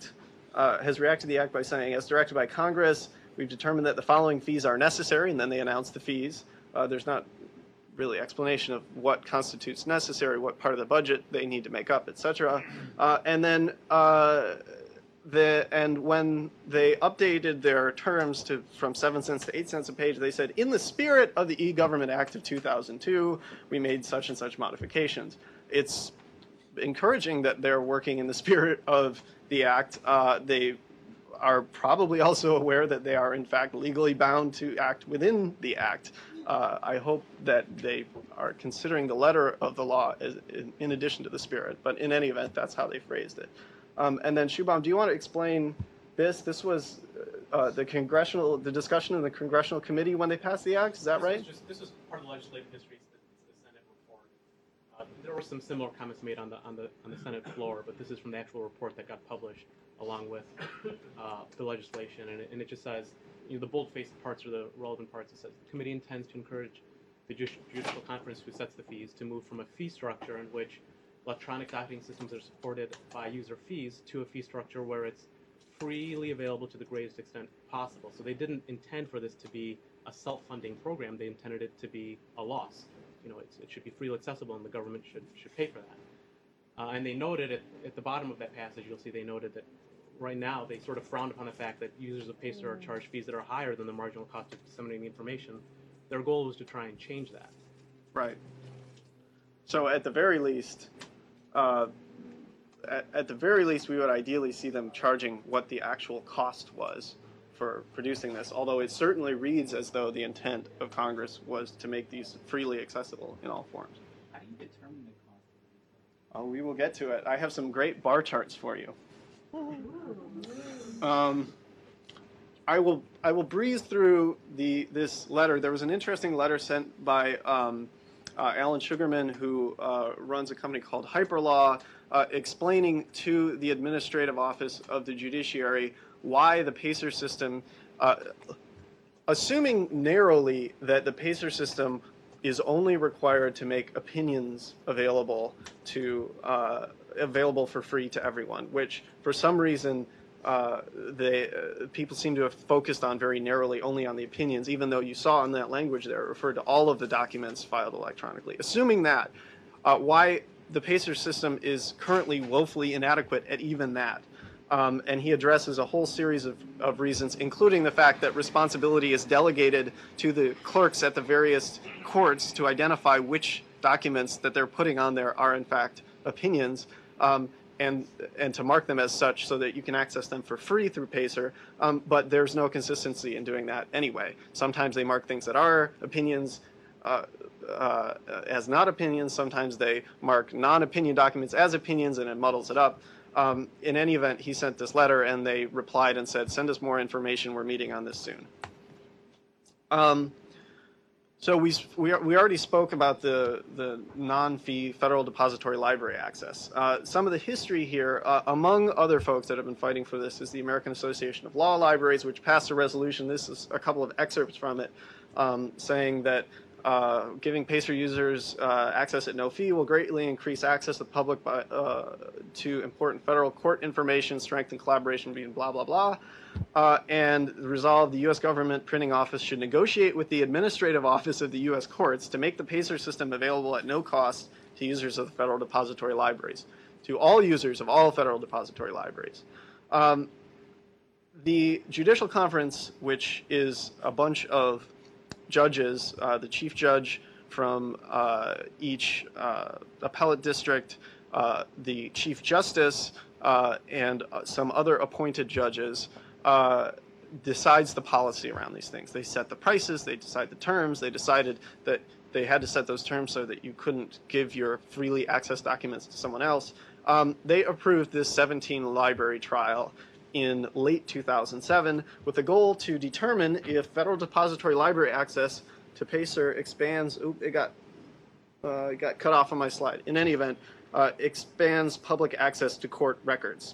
uh, has reacted to the act by saying, as directed by Congress, we've determined that the following fees are necessary, and then they announce the fees. Uh, there's not really explanation of what constitutes necessary, what part of the budget they need to make up, et cetera. Uh, and then uh, the and when they updated their terms to from seven cents to eight cents a page, they said, in the spirit of the E-Government Act of two thousand two, we made such and such modifications. It's encouraging that they're working in the spirit of the act. Uh, they are probably also aware that they are in fact legally bound to act within the act. Uh, I hope that they are considering the letter of the law as, in, in addition to the spirit, but in any event, that's how they phrased it. Um, and then Shubham, do you want to explain this? This was uh, the congressional, the discussion in the congressional committee when they passed the act. Is that
this
right?
Was just, this was part of the legislative history. It's the, it's the Senate report. Uh, there were some similar comments made on the on the on the Senate floor, but this is from the actual report that got published along with uh, the legislation, and it, and it just says, you know, the bold-faced parts are the relevant parts. It says the committee intends to encourage the judicial conference who sets the fees to move from a fee structure in which electronic docketing systems are supported by user fees to a fee structure where it's freely available to the greatest extent possible. So they didn't intend for this to be a self-funding program. They intended it to be a loss. You know, it's, it should be freely accessible, and the government should should pay for that. Uh, and they noted at, at the bottom of that passage, you'll see they noted that right now they sort of frowned upon the fact that users of Pacer are charged fees that are higher than the marginal cost of disseminating the information. Their goal was to try and change that.
Right. So at the very least, uh, at, at the very least, we would ideally see them charging what the actual cost was for producing this, although it certainly reads as though the intent of Congress was to make these freely accessible in all forms.
How do you determine the cost?
Oh, we will get to it. I have some great bar charts for you. Um, I will I will breeze through the this letter. There was an interesting letter sent by um, uh, Alan Sugarman, who uh, runs a company called Hyperlaw, uh, explaining to the Administrative Office of the Judiciary why the PACER system, uh, assuming narrowly that the PACER system is only required to make opinions available to uh, available for free to everyone, which for some reason uh, they uh, people seem to have focused on very narrowly, only on the opinions, even though you saw in that language there it referred to all of the documents filed electronically. Assuming that, uh, why the PACER system is currently woefully inadequate at even that. Um, and he addresses a whole series of, of reasons, including the fact that responsibility is delegated to the clerks at the various courts to identify which documents that they're putting on there are in fact opinions, um, and and to mark them as such so that you can access them for free through PACER, um, but there's no consistency in doing that anyway. Sometimes they mark things that are opinions uh, uh, as not opinions, sometimes they mark non-opinion documents as opinions, and it muddles it up. Um, in any event, he sent this letter, and they replied and said, send us more information, we're meeting on this soon. Um, so we, we, we already spoke about the, the non-fee Federal Depository Library access. Uh, some of the history here, uh, among other folks that have been fighting for this, is the American Association of Law Libraries, which passed a resolution. This is a couple of excerpts from it, um, saying that Uh, giving PACER users uh, access at no fee will greatly increase access to the public by, uh, to important federal court information, strengthen collaboration between blah, blah, blah. Uh, and resolve the U S government printing office should negotiate with the administrative office of the U S courts to make the PACER system available at no cost to users of the federal depository libraries, to all users of all federal depository libraries. Um, the Judicial Conference, which is a bunch of judges, uh, the chief judge from uh, each uh, appellate district, uh, the chief justice, uh, and uh, some other appointed judges, uh, decides the policy around these things. They set the prices, they decide the terms, they decided that they had to set those terms so that you couldn't give your freely accessed documents to someone else. Um, they approved this seventeen library trial in late two thousand seven, with the goal to determine if federal depository library access to PACER expands. Oop, it got uh, it got cut off on my slide. In any event, uh, expands public access to court records.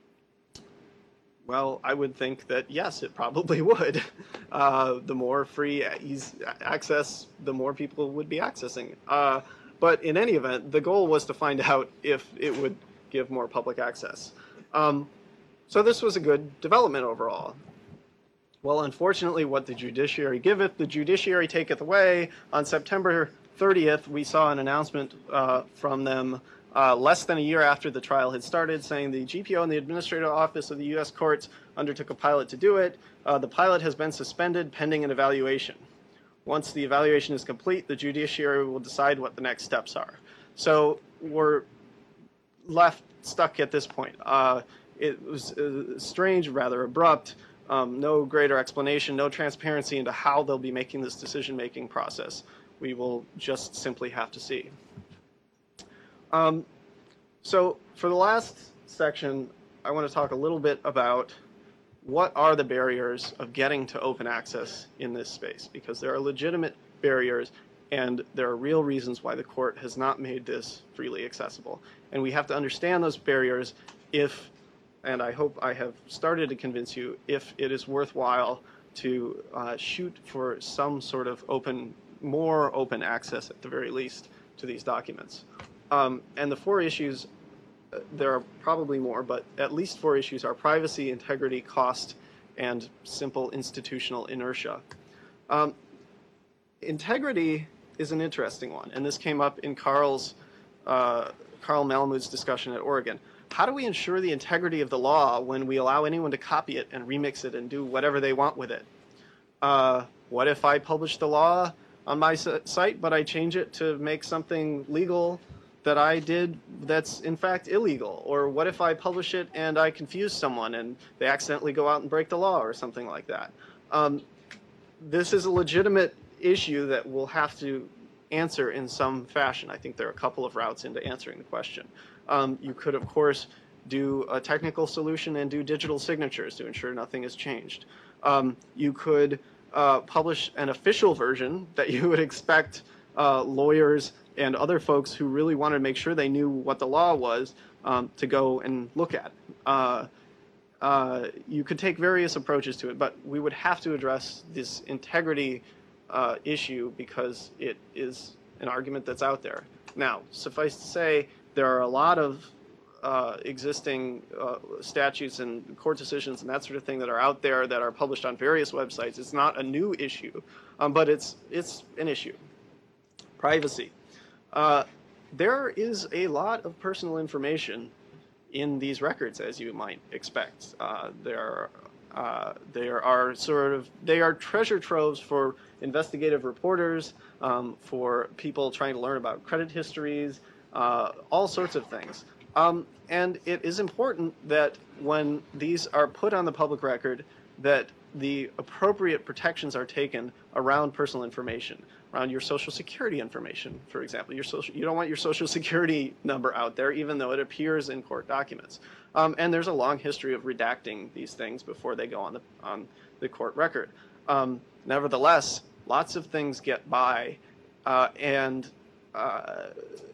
Well, I would think that yes, it probably would. Uh, the more free easy access, the more people would be accessing. Uh, but in any event, the goal was to find out if it would give more public access. Um, So this was a good development overall. Well, unfortunately, what the judiciary giveth, the judiciary taketh away. On September thirtieth, we saw an announcement uh, from them uh, less than a year after the trial had started, saying the G P O and the Administrative Office of the U S Courts undertook a pilot to do it. Uh, the pilot has been suspended pending an evaluation. Once the evaluation is complete, the judiciary will decide what the next steps are. So we're left stuck at this point. Uh, it was uh, strange, rather abrupt. Um, no greater explanation, no transparency into how they'll be making this decision-making process. We will just simply have to see. Um, so for the last section, I want to talk a little bit about what are the barriers of getting to open access in this space, because there are legitimate barriers and there are real reasons why the court has not made this freely accessible. And we have to understand those barriers if, and I hope I have started to convince you, if it is worthwhile to uh, shoot for some sort of open, more open access at the very least to these documents. Um, and the four issues, uh, there are probably more, but at least four issues are privacy, integrity, cost, and simple institutional inertia. Um, integrity is an interesting one, and this came up in Carl's, uh, Carl Malamud's discussion at Oregon. How do we ensure the integrity of the law when we allow anyone to copy it and remix it and do whatever they want with it? Uh, what if I publish the law on my site, but I change it to make something legal that I did that's in fact illegal? Or what if I publish it and I confuse someone and they accidentally go out and break the law or something like that? Um, this is a legitimate issue that we'll have to answer in some fashion. I think there are a couple of routes into answering the question. Um, you could, of course, do a technical solution and do digital signatures to ensure nothing has changed. Um, you could uh, publish an official version that you would expect uh, lawyers and other folks who really wanted to make sure they knew what the law was um, to go and look at. Uh, uh, you could take various approaches to it, but we would have to address this integrity uh, issue because it is an argument that's out there. Now, suffice to say, there are a lot of uh, existing uh, statutes and court decisions and that sort of thing that are out there that are published on various websites. It's not a new issue, um, but it's, it's an issue. Privacy. Uh, there is a lot of personal information in these records, as you might expect. Uh, there, uh, there are sort of, they are treasure troves for investigative reporters, um, for people trying to learn about credit histories, uh, all sorts of things. Um, and it is important that when these are put on the public record, that the appropriate protections are taken around personal information, around your social security information, for example. Your social, you don't want your social security number out there, even though it appears in court documents. Um, and there's a long history of redacting these things before they go on the, on the court record. Um, nevertheless, lots of things get by, uh, and uh,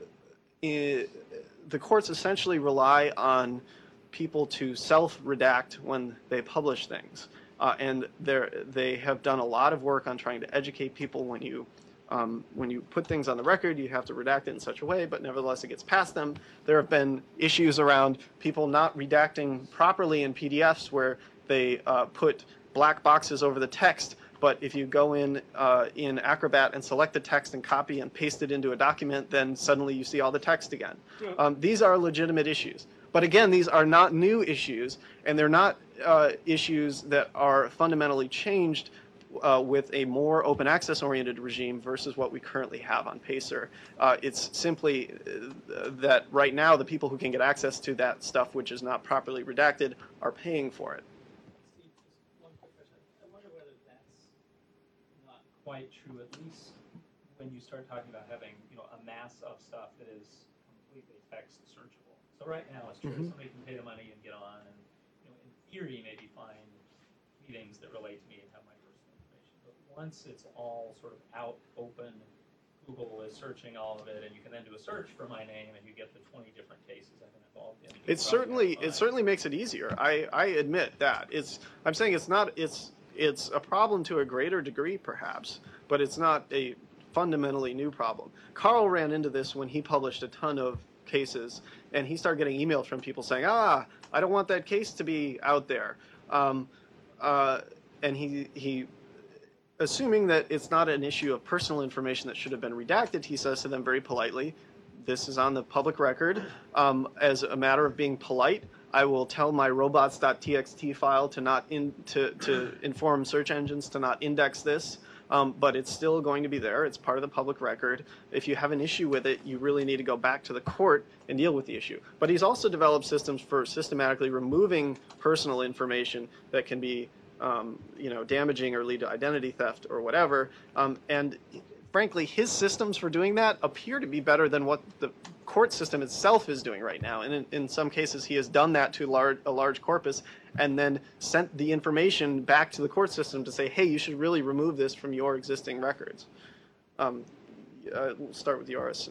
it, the courts essentially rely on people to self-redact when they publish things. Uh, and they have done a lot of work on trying to educate people. When you um, when you put things on the record, you have to redact it in such a way, but nevertheless it gets past them. There have been issues around people not redacting properly in P D Fs where they uh, put black boxes over the text, but if you go in uh, in Acrobat and select the text and copy and paste it into a document, then suddenly you see all the text again. Yeah. Um, these are legitimate issues. But again, these are not new issues, and they're not uh, issues that are fundamentally changed uh, with a more open access-oriented regime versus what we currently have on PACER. Uh, it's simply uh, that right now the people who can get access to that stuff which is not properly redacted are paying for it.
Steve, just one quick question. I wonder whether that's not quite true, at least when you start talking about having, you know, a mass of stuff that is completely text searchable. So right now it's true, mm-hmm. somebody can pay the money and get on, and you know, in theory maybe find meetings that relate to me and have my personal information. But once it's all sort of out, open, Google is searching all of it, and you can then do a search for my name, and you get the twenty different cases I've been involved in.
It certainly it certainly makes it easier. I, I admit that. It's I'm saying it's not it's it's a problem to a greater degree perhaps, but it's not a fundamentally new problem. Carl ran into this when he published a ton of cases, and he started getting emails from people saying, ah, I don't want that case to be out there. Um, uh, and he, he, assuming that it's not an issue of personal information that should have been redacted, he says to them very politely, this is on the public record. Um, as a matter of being polite, I will tell my robots.txt file to not in, to, to inform search engines to not index this. Um, but it's still going to be there. It's part of the public record. If you have an issue with it, you really need to go back to the court and deal with the issue. But he's also developed systems for systematically removing personal information that can be, um, you know, damaging or lead to identity theft or whatever. Um, and frankly, his systems for doing that appear to be better than what the court system itself is doing right now. And in, in some cases, he has done that to large, a large corpus and then sent the information back to the court system to say, hey, you should really remove this from your existing records. Um, uh, we'll start with Joris.
Uh,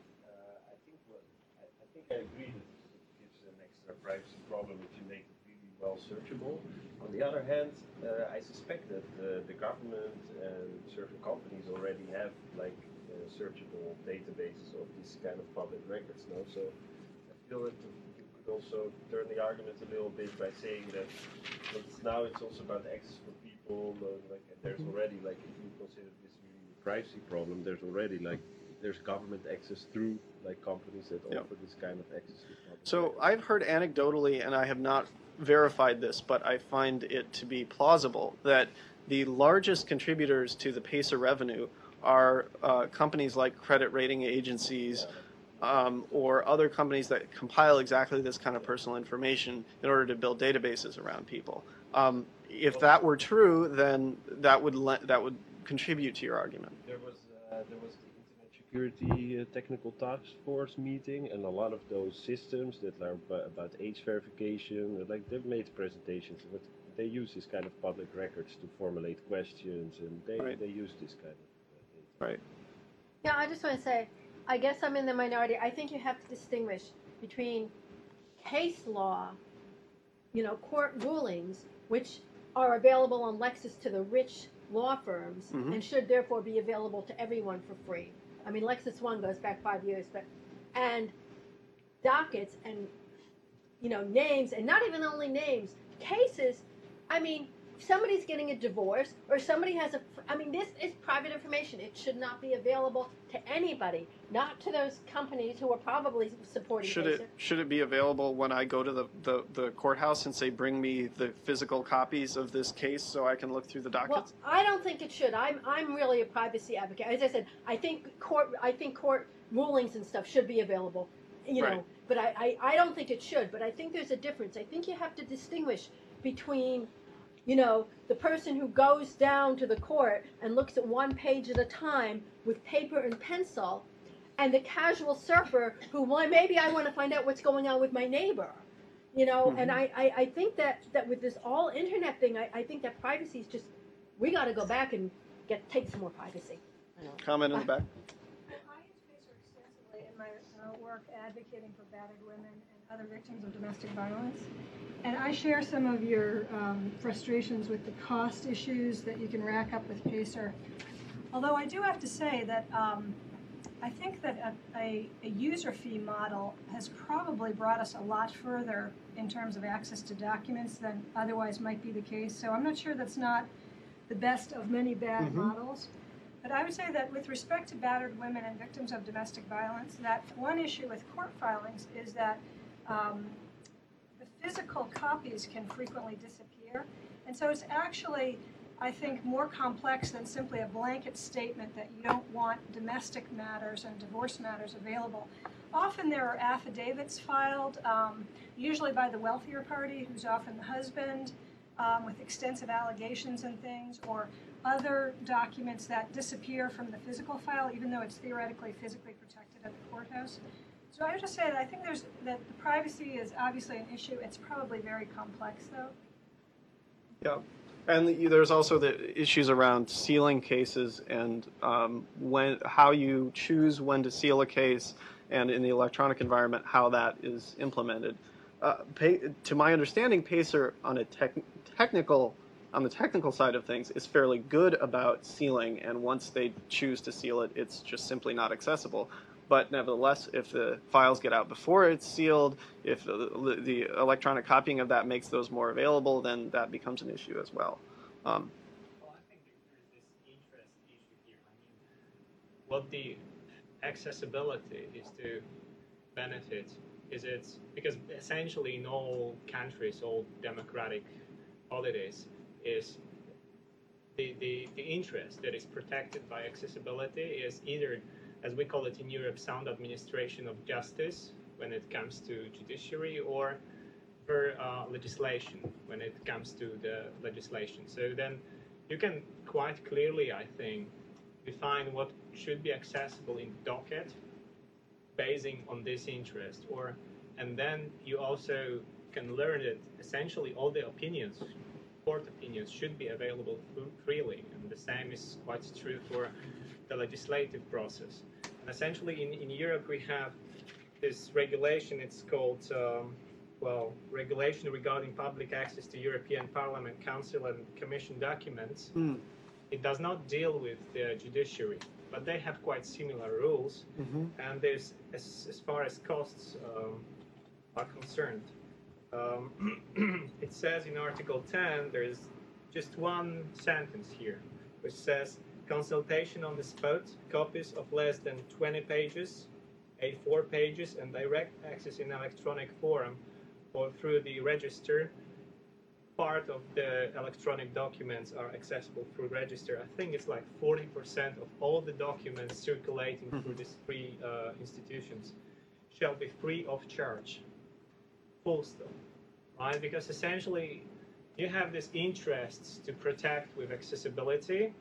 I think what, I, I think I agree that it gives an extra privacy problem if you make it really well searchable. On the other hand, uh, I suspect that uh, the government and certain companies already have like uh, searchable databases of these kind of public records now. So I feel that you could also turn the argument a little bit by saying that it's now it's also about access for people. Uh, like and there's already like if you consider this really a privacy problem, there's already like there's government access through like companies that
Yep.
offer this kind of access to public
So I've heard anecdotally, and I have not verified this, but I find it to be plausible that the largest contributors to the PACER revenue are uh, companies like credit rating agencies um, or other companies that compile exactly this kind of personal information in order to build databases around people. Um, if that were true, then that would le- that would contribute to your argument.
There was uh, there was the Internet Security uh, Technical Task Force meeting, and a lot of those systems that are ab- about age verification, like they've made presentations, but they use this kind of public records to formulate questions, and they
Right.
they use this kind of uh, data.
Right.
Yeah, I just want to say, I guess I'm in the minority. I think you have to distinguish between case law, you know, court rulings, which are available on Lexis to the rich law firms
Mhm.
and should therefore be available to everyone for free. I mean, Lexis one goes back five years, but and dockets and you know names, and not even only names, cases. I mean, if somebody's getting a divorce or somebody has a, I mean, this is private information. It should not be available to anybody, not to those companies who are probably supporting
Should
PACER.
it should it be available when I go to the, the, the courthouse and say, bring me the physical copies of this case so I can look through the
Well,
dockets?
I don't think it should. I'm I'm really a privacy advocate. As I said, I think court I think court rulings and stuff should be available, you know.
Right.
But I, I, I don't think it should. But I think there's a difference. I think you have to distinguish between, you know, the person who goes down to the court and looks at one page at a time with paper and pencil, and the casual surfer who, well, maybe I want to find out what's going on with my neighbor. You know, and
Mhm.
I, I, I think that, that with this all internet thing, I, I think that privacy is just, we got to go back and get take some more privacy.
Comment in the back.
I use PACER extensively in my uh, work advocating for battered women and other victims of domestic violence. And I share some of your um, frustrations with the cost issues that you can rack up with PACER. Although I do have to say that um, I think that a, a, a user fee model has probably brought us a lot further in terms of access to documents than otherwise might be the case. So I'm not sure that's not the best of many bad
Mhm.
models. But I would say that with respect to battered women and victims of domestic violence, that one issue with court filings is that um, the physical copies can frequently disappear. And so it's actually, I think, more complex than simply a blanket statement that you don't want domestic matters and divorce matters available. Often there are affidavits filed, um, usually by the wealthier party, who's often the husband, um, with extensive allegations and things, or other documents that disappear from the physical file, even though it's theoretically physically protected at the courthouse. So I would just say that I think there's that the privacy is obviously an issue. It's probably very complex, though.
Yeah. And the, there's also the issues around sealing cases and um, when how you choose when to seal a case, and in the electronic environment, how that is implemented. Uh, pay, to my understanding, PACER on a tech, technical on the technical side of things is fairly good about sealing, and once they choose to seal it, it's just simply not accessible. but nevertheless, if the files get out before it's sealed, if the, the electronic copying of that makes those more available, then that becomes an issue as well. Um,
well, I think there's this interest issue here. I mean, what the accessibility is to benefit is it's because essentially in all countries, all democratic holidays, is the, the, the interest that is protected by accessibility is either, as we call it in Europe, sound administration of justice when it comes to judiciary, or for uh, legislation when it comes to the legislation. So then you can quite clearly, I think, define what should be accessible in docket basing on this interest, or and then you also can learn that essentially all the opinions, court opinions, should be available freely, and the same is quite true for the legislative process. And essentially in, in Europe we have this regulation, it's called um, well, regulation regarding public access to European Parliament, Council and Commission documents.
Mm.
It does not deal with the judiciary, but they have quite similar rules.
Mm-hmm.
And there's, as, as far as costs um, are concerned, um, it says in Article ten, there's just one sentence here, which says, consultation on the spot, copies of less than twenty pages, A four pages, and direct access in electronic form or through the register. Part of the electronic documents are accessible through register. I think it's like forty percent of all the documents circulating mm-hmm. through these three uh, institutions shall be free of charge. Full stop. Right? Because essentially you have this interest to protect with accessibility,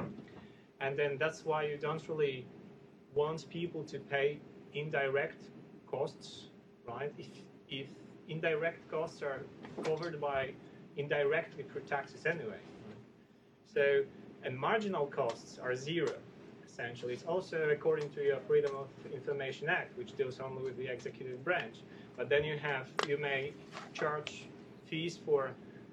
and then that's why you don't really want people to pay indirect costs, right? If, if indirect costs are covered by indirectly through taxes anyway. So, and marginal costs are zero, essentially. It's also according to your Freedom of Information Act, which deals only with the executive branch. But then you have, you may charge fees for,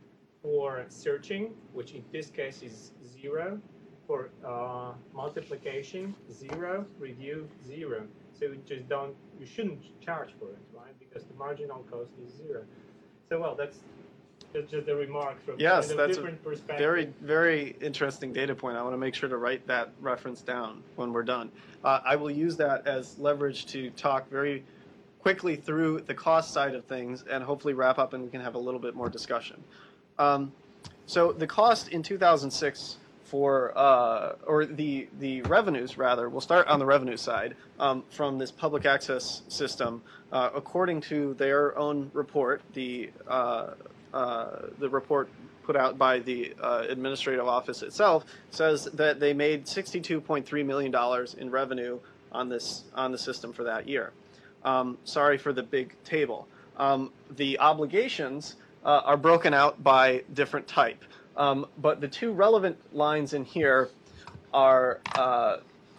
for searching, which in this case is zero, for uh, multiplication, zero, review, zero. So you just don't, you shouldn't charge for it, right? Because the marginal cost is zero. So, well, that's That's just a remark from
yes,
kind of
that's
different
a
perspective.
very, very interesting data point. I want to make sure to write that reference down when we're done. Uh, I will use that as leverage to talk very quickly through the cost side of things and hopefully wrap up and we can have a little bit more discussion. Um, so the cost in two thousand six for, uh, or the, the revenues rather, we'll start on the revenue side um, from this public access system. Uh, according to their own report, the uh, Uh, the report put out by the uh, administrative office itself says that they made sixty-two point three million dollars in revenue on this on the system for that year. Um, sorry for the big table. Um, the obligations uh, are broken out by different type, um, but the two relevant lines in here are uh,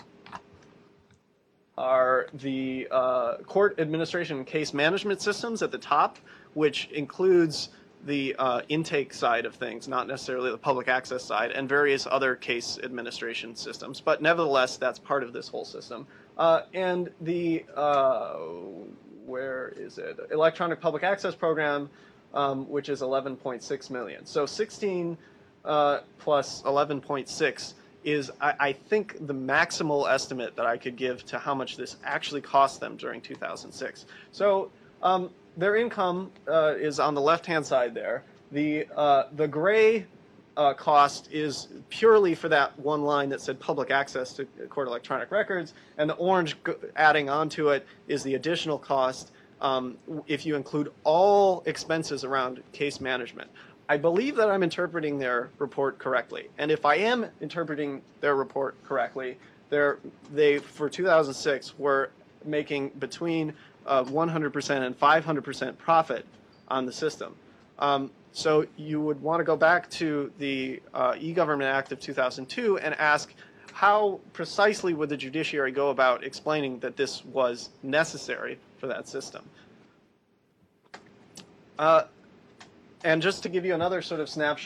are the uh, court administration and case management systems at the top, which includes the uh, intake side of things, not necessarily the public access side, and various other case administration systems. But nevertheless, that's part of this whole system. Uh, and the, uh, where is it? Electronic Public Access Program, um, which is eleven point six million. So sixteen uh, plus eleven point six is, I, I think, the maximal estimate that I could give to how much this actually cost them during two thousand six. So, um, their income uh, is on the left-hand side there. The, uh, the gray uh, cost is purely for that one line that said public access to court electronic records, and the orange adding onto it is the additional cost um, if you include all expenses around case management. I believe that I'm interpreting their report correctly, and if I am interpreting their report correctly, they're, they, for two thousand six, were making between Uh, one hundred percent and five hundred percent profit on the system. Um, so you would want to go back to the uh, E-Government Act of two thousand two and ask how precisely would the judiciary go about explaining that this was necessary for that system. Uh, and just to give you another sort of snapshot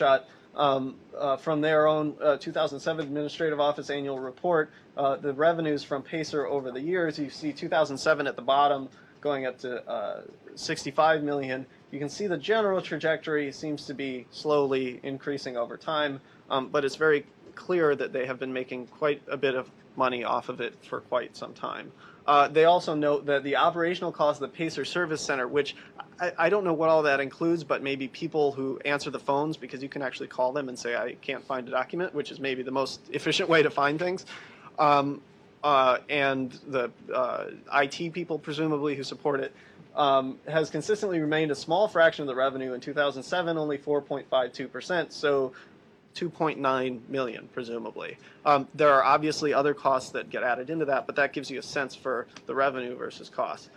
um, uh, from their own uh, two thousand seven Administrative Office annual report, uh, the revenues from PACER over the years. You see two thousand seven at the bottom going up to uh, sixty-five million. You can see the general trajectory seems to be slowly increasing over time, um, but it's very clear that they have been making quite a bit of money off of it for quite some time. Uh, they also note that the operational cost of the PACER Service Center, which I, I don't know what all that includes, but maybe people who answer the phones, because you can actually call them and say, I can't find a document, which is maybe the most efficient way to find things. Um, uh, and the uh, I T people, presumably, who support it, um, has consistently remained a small fraction of the revenue. In two thousand seven, only four point five two percent, so two point nine million, presumably. Um, there are obviously other costs that get added into that, but that gives you a sense for the revenue versus cost.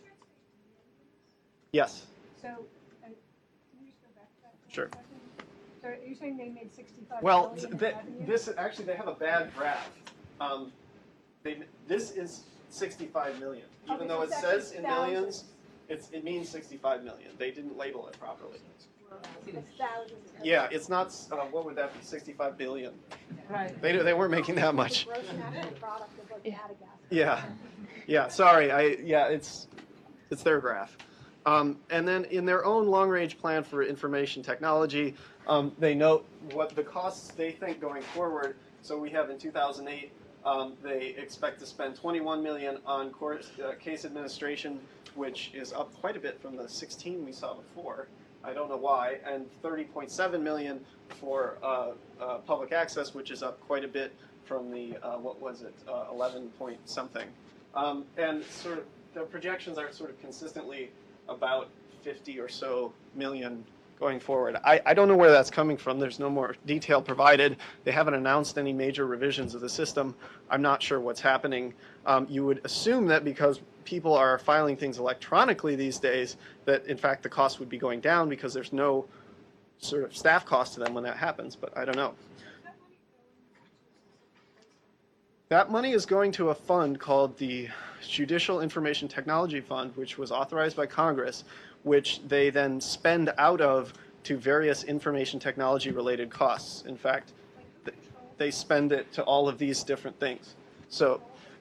Yes.
So, uh, can you just go back to that for
Sure.
a second? So are you saying they made sixty-five
Well,
million in
th-
revenue?
this actually they have a bad graph. Um, they, this is sixty-five million, even
Okay,
though
so
it
it's
says
actually
in
thousands.
millions. It's, it means sixty-five million. They didn't label it properly.
It's thousands.
Yeah, it's not. Uh, what would that be? sixty-five billion.
Right.
They they weren't making that much.
Gross national product of like Madagascar.
Yeah, yeah. Sorry, I yeah. It's it's their graph. Um, and then in their own long-range plan for information technology, um, they note what the costs they think going forward. So we have in two thousand eight, um, they expect to spend twenty-one million dollars on course, uh, case administration, which is up quite a bit from the sixteen we saw before. I don't know why, and thirty point seven million dollars for uh, uh, public access, which is up quite a bit from the uh, what was it, uh, eleven point something. Um, and sort of the projections are sort of consistently about fifty or so million going forward. I, I don't know where that's coming from. There's no more detail provided. They haven't announced any major revisions of the system. I'm not sure what's happening. Um, you would assume that because people are filing things electronically these days, that in fact the cost would be going down because there's no sort of staff cost to them when that happens, but I don't know. That money is going to a fund called the Judicial Information Technology Fund, which was authorized by Congress, which they then spend out of to various information technology related costs. In fact, th- they spend it to all of these different things. So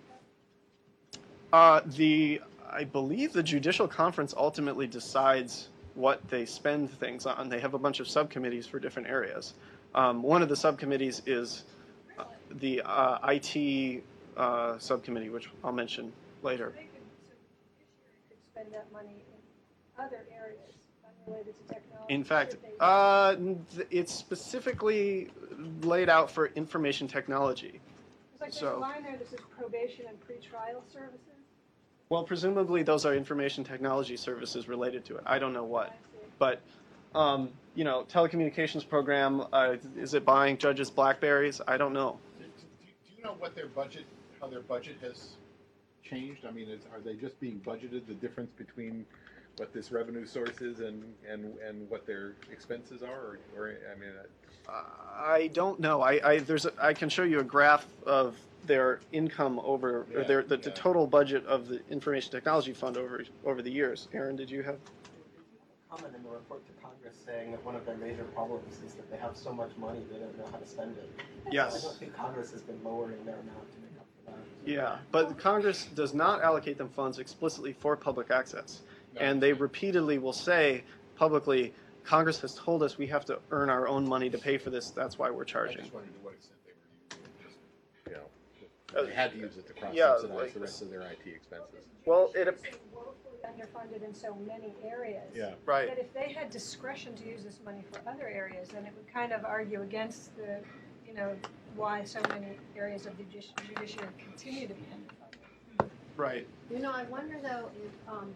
uh, the I believe the Judicial Conference ultimately decides what they spend things on. They have a bunch of subcommittees for different areas. Um, one of the subcommittees is uh, the uh, I T uh, subcommittee, which I'll mention later.
They could, so the judiciary could spend that money in other areas unrelated to technology.
In fact,
should they-
uh, n- th- it's specifically laid out for information technology.
It's like there's
so-
a line there that says probation and pretrial services.
Well, presumably those are information technology services related to it. I don't know what, but um, you know, telecommunications program. Uh, is it buying judges' Blackberries? I don't know.
Do do you know what their budget, how their budget has changed? I mean, is, are they just being budgeted, the difference between what this revenue source is and, and, and what their expenses are? Or, or I mean,
Uh, I don't know. I, I there's a, I can show you a graph of their income over or
Yeah,
their the, the
yeah.
total budget of the Information Technology Fund over over the years. Aaron, did you have?
Comment in the report to Congress saying that one of their major problems is that they have so much money they don't know how to spend it.
Yes.
So I don't think Congress has been lowering their amount to make up for that.
Yeah, but Congress does not allocate them funds explicitly for public access.
No.
And they repeatedly will say publicly, Congress has told us we have to earn our own money to pay for this, that's why we're
I
charging.
just wondered to what extent they were using it, just, you know,
Uh,
they had to use it to cross
yeah,
subsidize
like-
the rest of their I T expenses.
Well, it,
It's woefully underfunded in so many areas.
Yeah.
right.
That if they had discretion to use this money for other areas, then it would kind of argue against the, you know, why so many areas of the judici- judiciary continue to be underfunded.
Right.
You know, I wonder though if, um,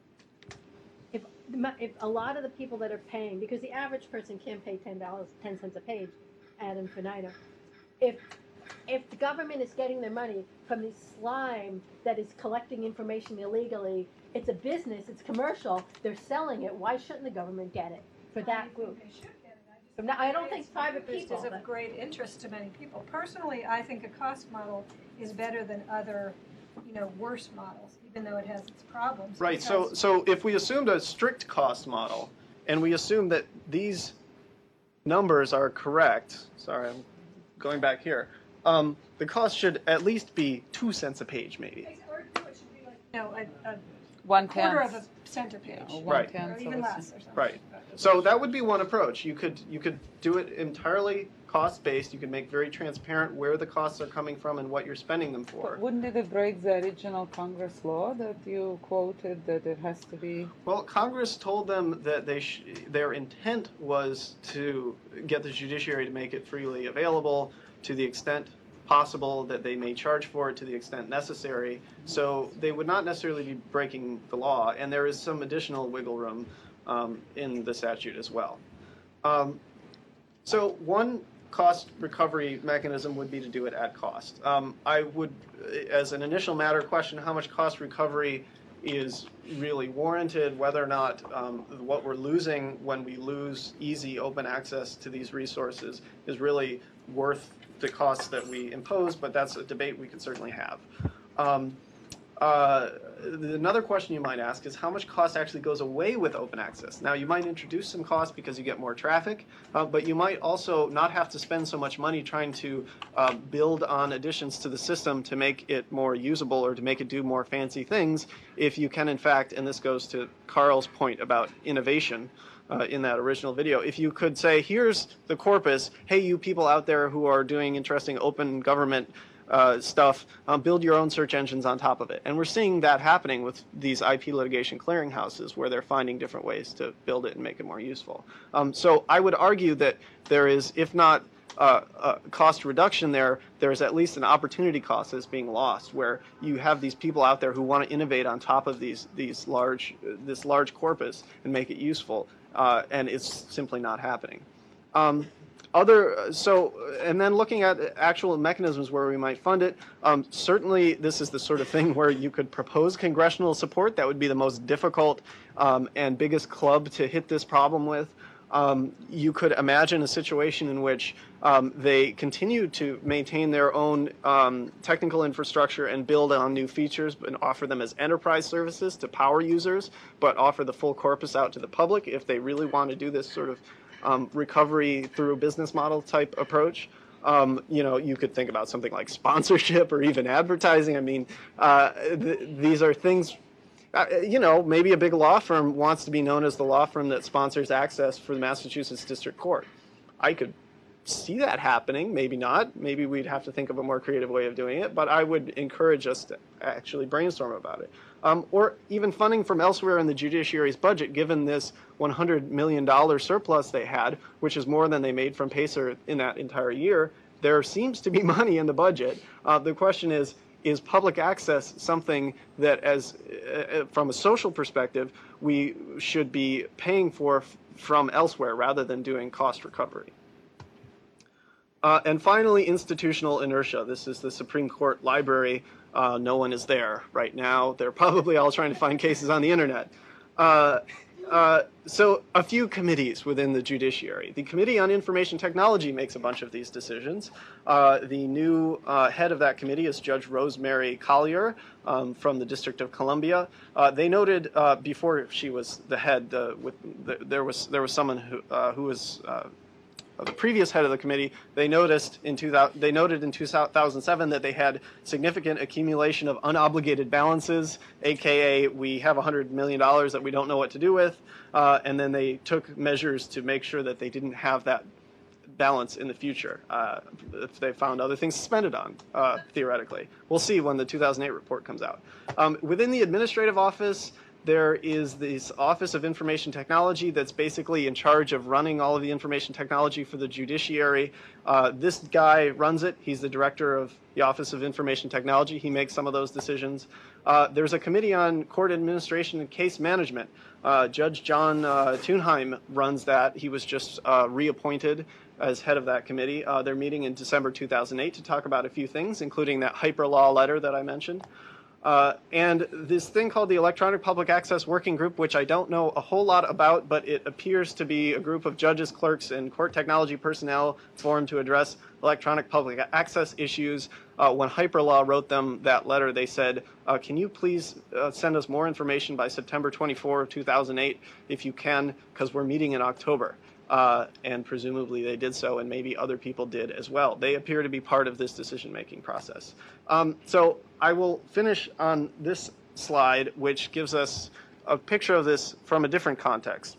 if, the mo- if a lot of the people that are paying, because the average person can't pay ten dollars, ten cents a page ad infinitum. If, if the government is getting their money from the slime that is collecting information illegally, it's a business, it's commercial, they're selling it, why shouldn't the government get it for that group?
They should get it. I just
So now- I don't
it's
think private
just
people,
is of
but-
great interest to many people. Personally, I think a cost model is better than other, you know, worse models, even though it has its problems.
Right, so,
because-
so if we assumed a strict cost model, and we assume that these numbers are correct, sorry, I'm going back here, um, the cost should at least be two cents a page, maybe.
Or no, it should be like, you know, a, a
One
quarter
tenth.
of a cent a page.
Yeah, or
Right.
one-tenth
Or
of
even
a
less
cent.
or something.
Right. So that would be one approach. You could you could do it entirely cost-based. You could make very transparent where the costs are coming from and what you're spending them for.
But wouldn't it break the original Congress law that you quoted, that it has to be?
Well, Congress told them that they sh- their intent was to get the judiciary to make it freely available to the extent possible, that they may charge for it to the extent necessary. So they would not necessarily be breaking the law, and there is some additional wiggle room um, in the statute as well. Um, so one cost recovery mechanism would be to do it at cost. Um, I would, as an initial matter, question how much cost recovery is really warranted, whether or not um, what we're losing when we lose easy open access to these resources is really worth the costs that we impose, but that's a debate we could certainly have. Um, uh, another question you might ask is how much cost actually goes away with open access. Now, you might introduce some cost because you get more traffic, uh, but you might also not have to spend so much money trying to uh, build on additions to the system to make it more usable or to make it do more fancy things if you can, in fact, and this goes to Carl's point about innovation, Uh, in that original video, if you could say, here's the corpus, hey, you people out there who are doing interesting open government uh, stuff, um, build your own search engines on top of it. And we're seeing that happening with these I P litigation clearinghouses where they're finding different ways to build it and make it more useful. Um, so I would argue that there is, if not uh, uh, cost reduction there, there is at least an opportunity cost that's being lost, where you have these people out there who want to innovate on top of these these large uh, this large corpus and make it useful. Uh, and it's simply not happening. Um, other so, and then looking at actual mechanisms where we might fund it. Um, certainly, this is the sort of thing where you could propose congressional support. That would be the most difficult um, and biggest club to hit this problem with. Um, you could imagine a situation in which um, they continue to maintain their own um, technical infrastructure and build on new features and offer them as enterprise services to power users, but offer the full corpus out to the public if they really want to do this sort of um, recovery through a business model type approach. Um, you know, you could think about something like sponsorship or even advertising. I mean, uh, th- these are things. Uh, you know, maybe a big law firm wants to be known as the law firm that sponsors access for the Massachusetts District Court. I could see that happening, maybe not. Maybe we'd have to think of a more creative way of doing it, but I would encourage us to actually brainstorm about it. Um, or even funding from elsewhere in the judiciary's budget, given this one hundred million dollars surplus they had, which is more than they made from PACER in that entire year. There seems to be money in the budget. Uh, the question is, is public access something that, as uh, from a social perspective, we should be paying for f- from elsewhere rather than doing cost recovery? Uh, and finally, institutional inertia. This is the Supreme Court library. Uh, no one is there right now. They're probably all trying to find cases on the internet. Uh, Uh, so a few committees within the judiciary. The Committee on Information Technology makes a bunch of these decisions. Uh, the new uh, head of that committee is Judge Rosemary Collier um, from the District of Columbia. Uh, they noted uh, before she was the head, uh, with the, there was there was someone who uh, who was uh, the previous head of the committee. They noticed in two thousand, they noted in two thousand seven that they had significant accumulation of unobligated balances, aka we have one hundred million dollars that we don't know what to do with, uh, and then they took measures to make sure that they didn't have that balance in the future uh, if they found other things suspended on, uh, theoretically. We'll see when the two thousand eight report comes out. Um, within the administrative office, there is this Office of Information Technology that's basically in charge of running all of the information technology for the judiciary. Uh, this guy runs it. He's the director of the Office of Information Technology. He makes some of those decisions. Uh, there's a committee on court administration and case management. Uh, Judge John uh, Thunheim runs that. He was just uh, reappointed as head of that committee. Uh, they're meeting in December two thousand eight to talk about a few things, including that hyper law letter that I mentioned. Uh, and this thing called the Electronic Public Access Working Group, which I don't know a whole lot about, but it appears to be a group of judges, clerks, and court technology personnel formed to address electronic public access issues. Uh, when HyperLaw wrote them that letter, they said, uh, can you please uh, send us more information by September twenty-fourth, two thousand eight, if you can, because we're meeting in October. uh, and presumably they did so, and maybe other people did as well. They appear to be part of this decision-making process. Um, so I will finish on this slide, which gives us a picture of this from a different context.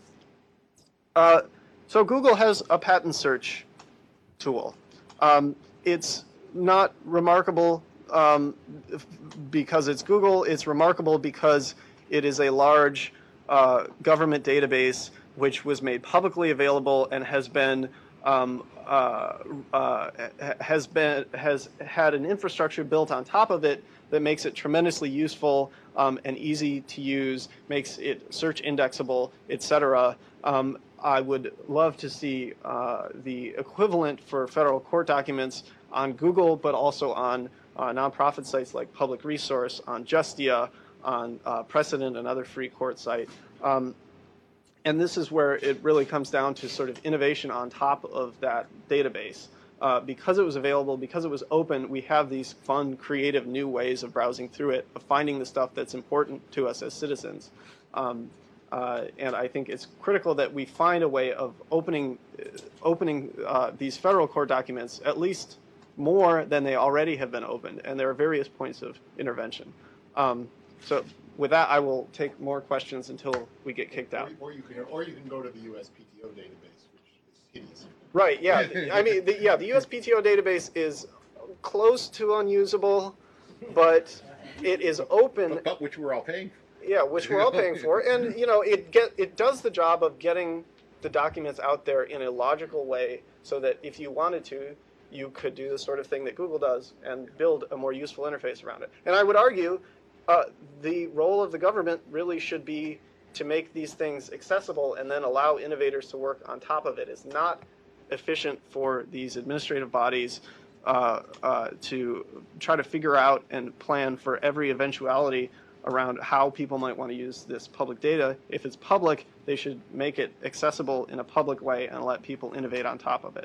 Uh, so Google has a patent search tool. Um, it's not remarkable um, because it's Google. It's remarkable because it is a large uh, government database which was made publicly available and has been um, uh, uh, has been has had an infrastructure built on top of it that makes it tremendously useful um, and easy to use, makes it search indexable, et cetera. Um, I would love to see uh, the equivalent for federal court documents on Google, but also on uh, nonprofit sites like Public Resource, on Justia, on uh, Precedent, another free court site. Um, and this is where it really comes down to sort of innovation on top of that database. Uh, because it was available, because it was open, we have these fun, creative new ways of browsing through it, of finding the stuff that's important to us as citizens. Um, uh, and I think it's critical that we find a way of opening, uh, opening uh, these federal court documents at least more than they already have been opened. And there are various points of intervention. Um, so with that, I will take more questions until we get kicked out.
Or, or you can, or you can go to the U S P T O database, which is hideous.
Right, yeah. I mean, the, yeah, the U S P T O database is close to unusable, but it is open.
But, but which we're all paying for.
Yeah, which we're all paying for. And, you know, it get it does the job of getting the documents out there in a logical way so that if you wanted to, you could do the sort of thing that Google does and build a more useful interface around it. And I would argue uh, the role of the government really should be to make these things accessible and then allow innovators to work on top of it. It's not efficient for these administrative bodies uh, uh, to try to figure out and plan for every eventuality around how people might want to use this public data. If it's public, they should make it accessible in a public way and let people innovate on top of it.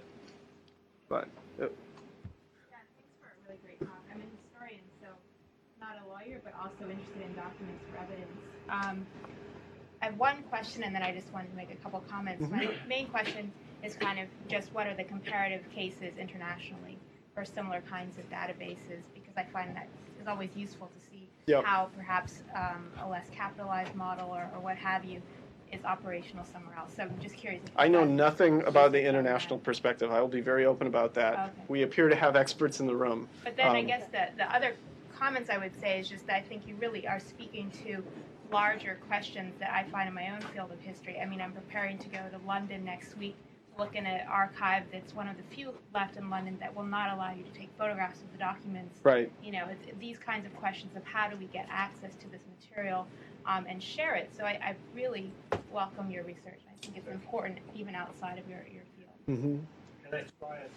But uh,
Yeah, thanks for a really great talk. I'm a historian, so not a lawyer, but also interested in documents for evidence. Um, I have one question, and then I just wanted to make a couple comments. My main question is kind of just what are the comparative cases internationally for similar kinds of databases, because I find that is always useful to see
Yep.
how perhaps um, a less capitalized model or, or what have you is operational somewhere else. So I'm just curious. If
I know
that's-
nothing about the international perspective. I will be very open about that.
Okay.
We appear to have experts in the room.
But then I
Um,
guess the, the other comments I would say is just that I think you really are speaking to larger questions that I find in my own field of history. I mean, I'm preparing to go to London next week, look in an archive that's one of the few left in London that will not allow you to take photographs of the documents.
Right.
You know, it's, these kinds of questions of how do we get access to this material um, and share it. So I, I really welcome your research. I think it's important even outside of your, your field.
Mm-hmm.
Can I try it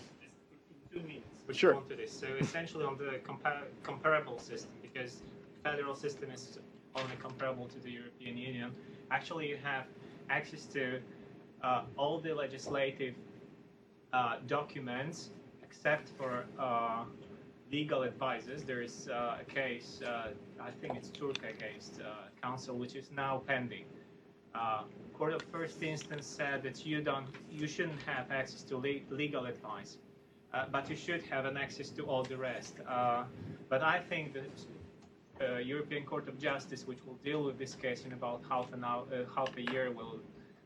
in two minutes?
Sure.
Respond to this. So essentially on the compar comparable system, because the federal system is only comparable to the European Union, actually you have access to uh, all the legislative uh, documents except for uh, legal advisors. There is uh, a case, uh, I think it's Turkey against uh, council, which is now pending. Uh, Court of First Instance said that you don't, you shouldn't have access to le legal advice, uh, but you should have an access to all the rest. Uh, but I think that uh, European Court of Justice, which will deal with this case in about half an hour, uh, half a year, will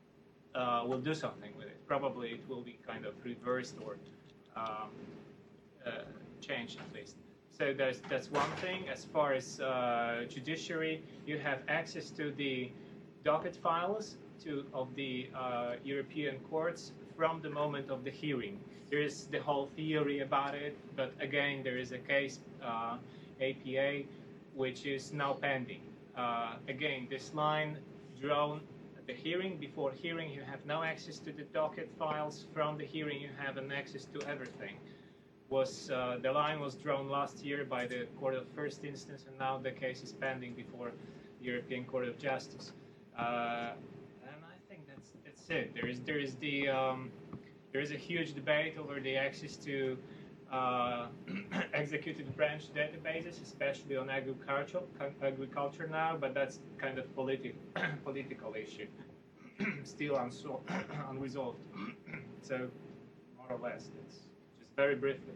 uh, will do something with it. Probably it will be kind of reversed or um, uh, changed at least. So there's, that's one thing. As far as uh, judiciary, you have access to the docket files to, of the uh, European courts from the moment of the hearing. There is the whole theory about it, but again, there is a case, uh, A P A, which is now pending. Uh, again, this line drawn at the hearing, before hearing, you have no access to the docket files. From the hearing, you have an access to everything. Was uh, the line was drawn last year by the Court of First Instance, and now the case is pending before the European Court of Justice. Uh, and I think that's that's it. There is there is the um, there is a huge debate over the access to uh, executive branch databases, especially on agriculture agriculture now. But that's kind of politi political issue, still unso unresolved.
So more or less, it's just very briefly.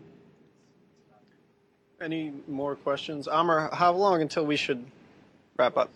Any more questions? Amr, how long until we should wrap up?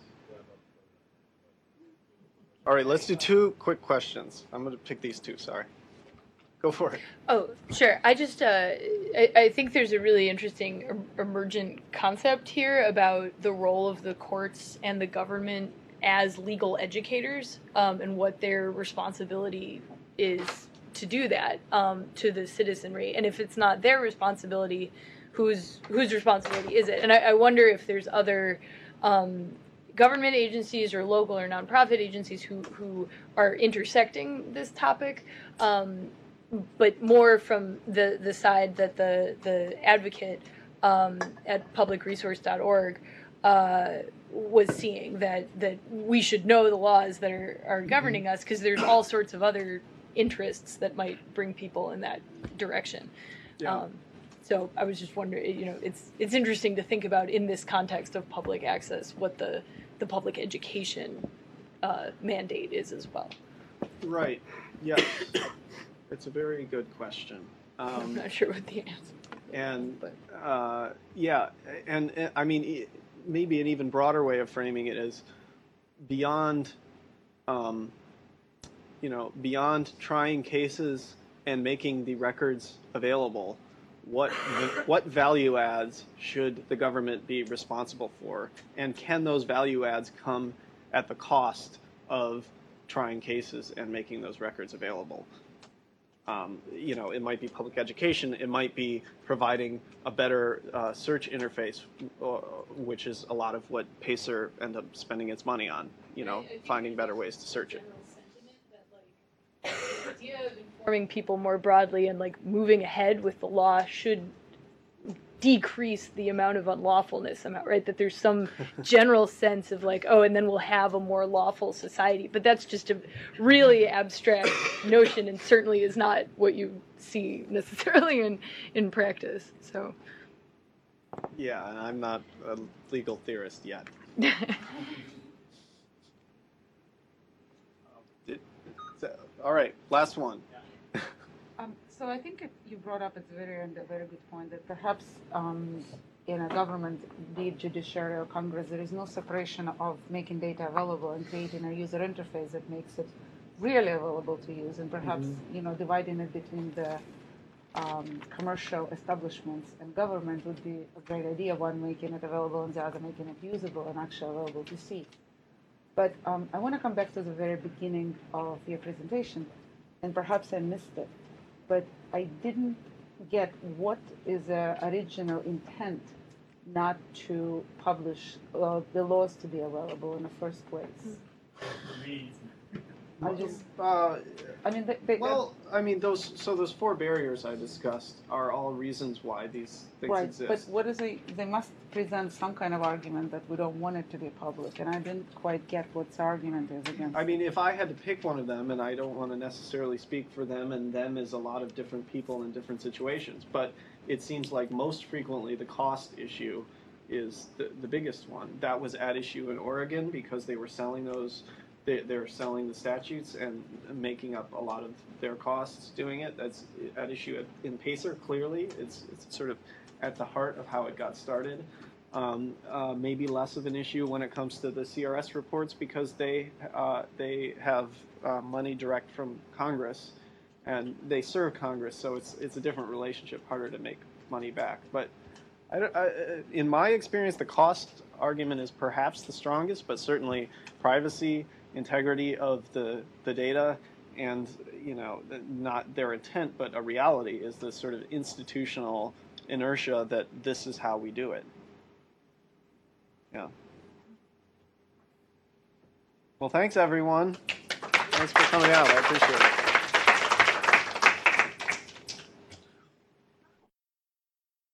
All right, let's do two quick questions. I'm going to pick these two, sorry. Go for it.
Oh, sure. I just, uh, I, I think there's a really interesting em- emergent concept here about the role of the courts and the government as legal educators, um, and what their responsibility is to do that, um, to the citizenry. And if it's not their responsibility, whose whose responsibility is it? And I, I wonder if there's other um, government agencies or local or nonprofit agencies who, who are intersecting this topic, um, but more from the, the side that the, the advocate um, at public resource dot org uh, was seeing, that, that we should know the laws that are, are governing us, because there's all sorts of other interests that might bring people in that direction.
Yeah.
Um, so I was just wondering, you know, it's it's interesting to think about in this context of public access what the, the public education uh, mandate is as well.
Right, yes. It's a very good question. Um,
I'm not sure what the answer is.
And, uh, yeah, and, and I mean, e- maybe an even broader way of framing it is beyond, um, you know, beyond trying cases and making the records available, what what value adds should the government be responsible for? And can those value adds come at the cost of trying cases and making those records available? Um, you know, it might be public education, it might be providing a better uh, search interface, uh, which is a lot of what PACER ends up spending its money on, you know, finding better ways to search it.
The idea of informing people more broadly and like moving ahead with the law should decrease the amount of unlawfulness, right? That there's some general sense of like, oh, and then we'll have a more lawful society. But that's just a really abstract notion, and certainly is not what you see necessarily in, in practice. So,
yeah, and I'm not a legal theorist yet. Did, so, all right, last one.
Um, so I think it, you brought up at the very end a very good point that perhaps um, in a government, be it judiciary or Congress, there is no separation of making data available and creating a user interface that makes it really available to use, and perhaps
Mm-hmm.
you know dividing it between the um, commercial establishments and government would be a great idea. One making it available and the other making it usable and actually available to see. But um, I want to come back to the very beginning of your presentation, and perhaps I missed it. But I didn't get what is the original intent not to publish uh, the laws to be available in the first place. I just,
uh,
I mean, they, they,
well, I mean, those so those four barriers I discussed are all reasons why these things
right,
exist.
but what is a, they must present some kind of argument that we don't want it to be public, and I didn't quite get what the argument is against.
I mean, if I had to pick one of them, and I don't want to necessarily speak for them, and them is a lot of different people in different situations, but it seems like most frequently the cost issue is the, the biggest one. That was at issue in Oregon because they were selling those, they, they're selling the statutes and making up a lot of their costs doing it. That's at issue at, in PACER, clearly. It's, it's sort of at the heart of how it got started. Um, uh, maybe less of an issue when it comes to the C R S reports because they uh, they have uh, money direct from Congress, and they serve Congress, so it's it's a different relationship, harder to make money back. But I don't, I, in my experience, the cost argument is perhaps the strongest, but certainly privacy, integrity of the the data, and you know not their intent, but a reality is this sort of institutional inertia that this is how we do it. Yeah. Well, thanks, everyone. Thanks for coming out. I appreciate it.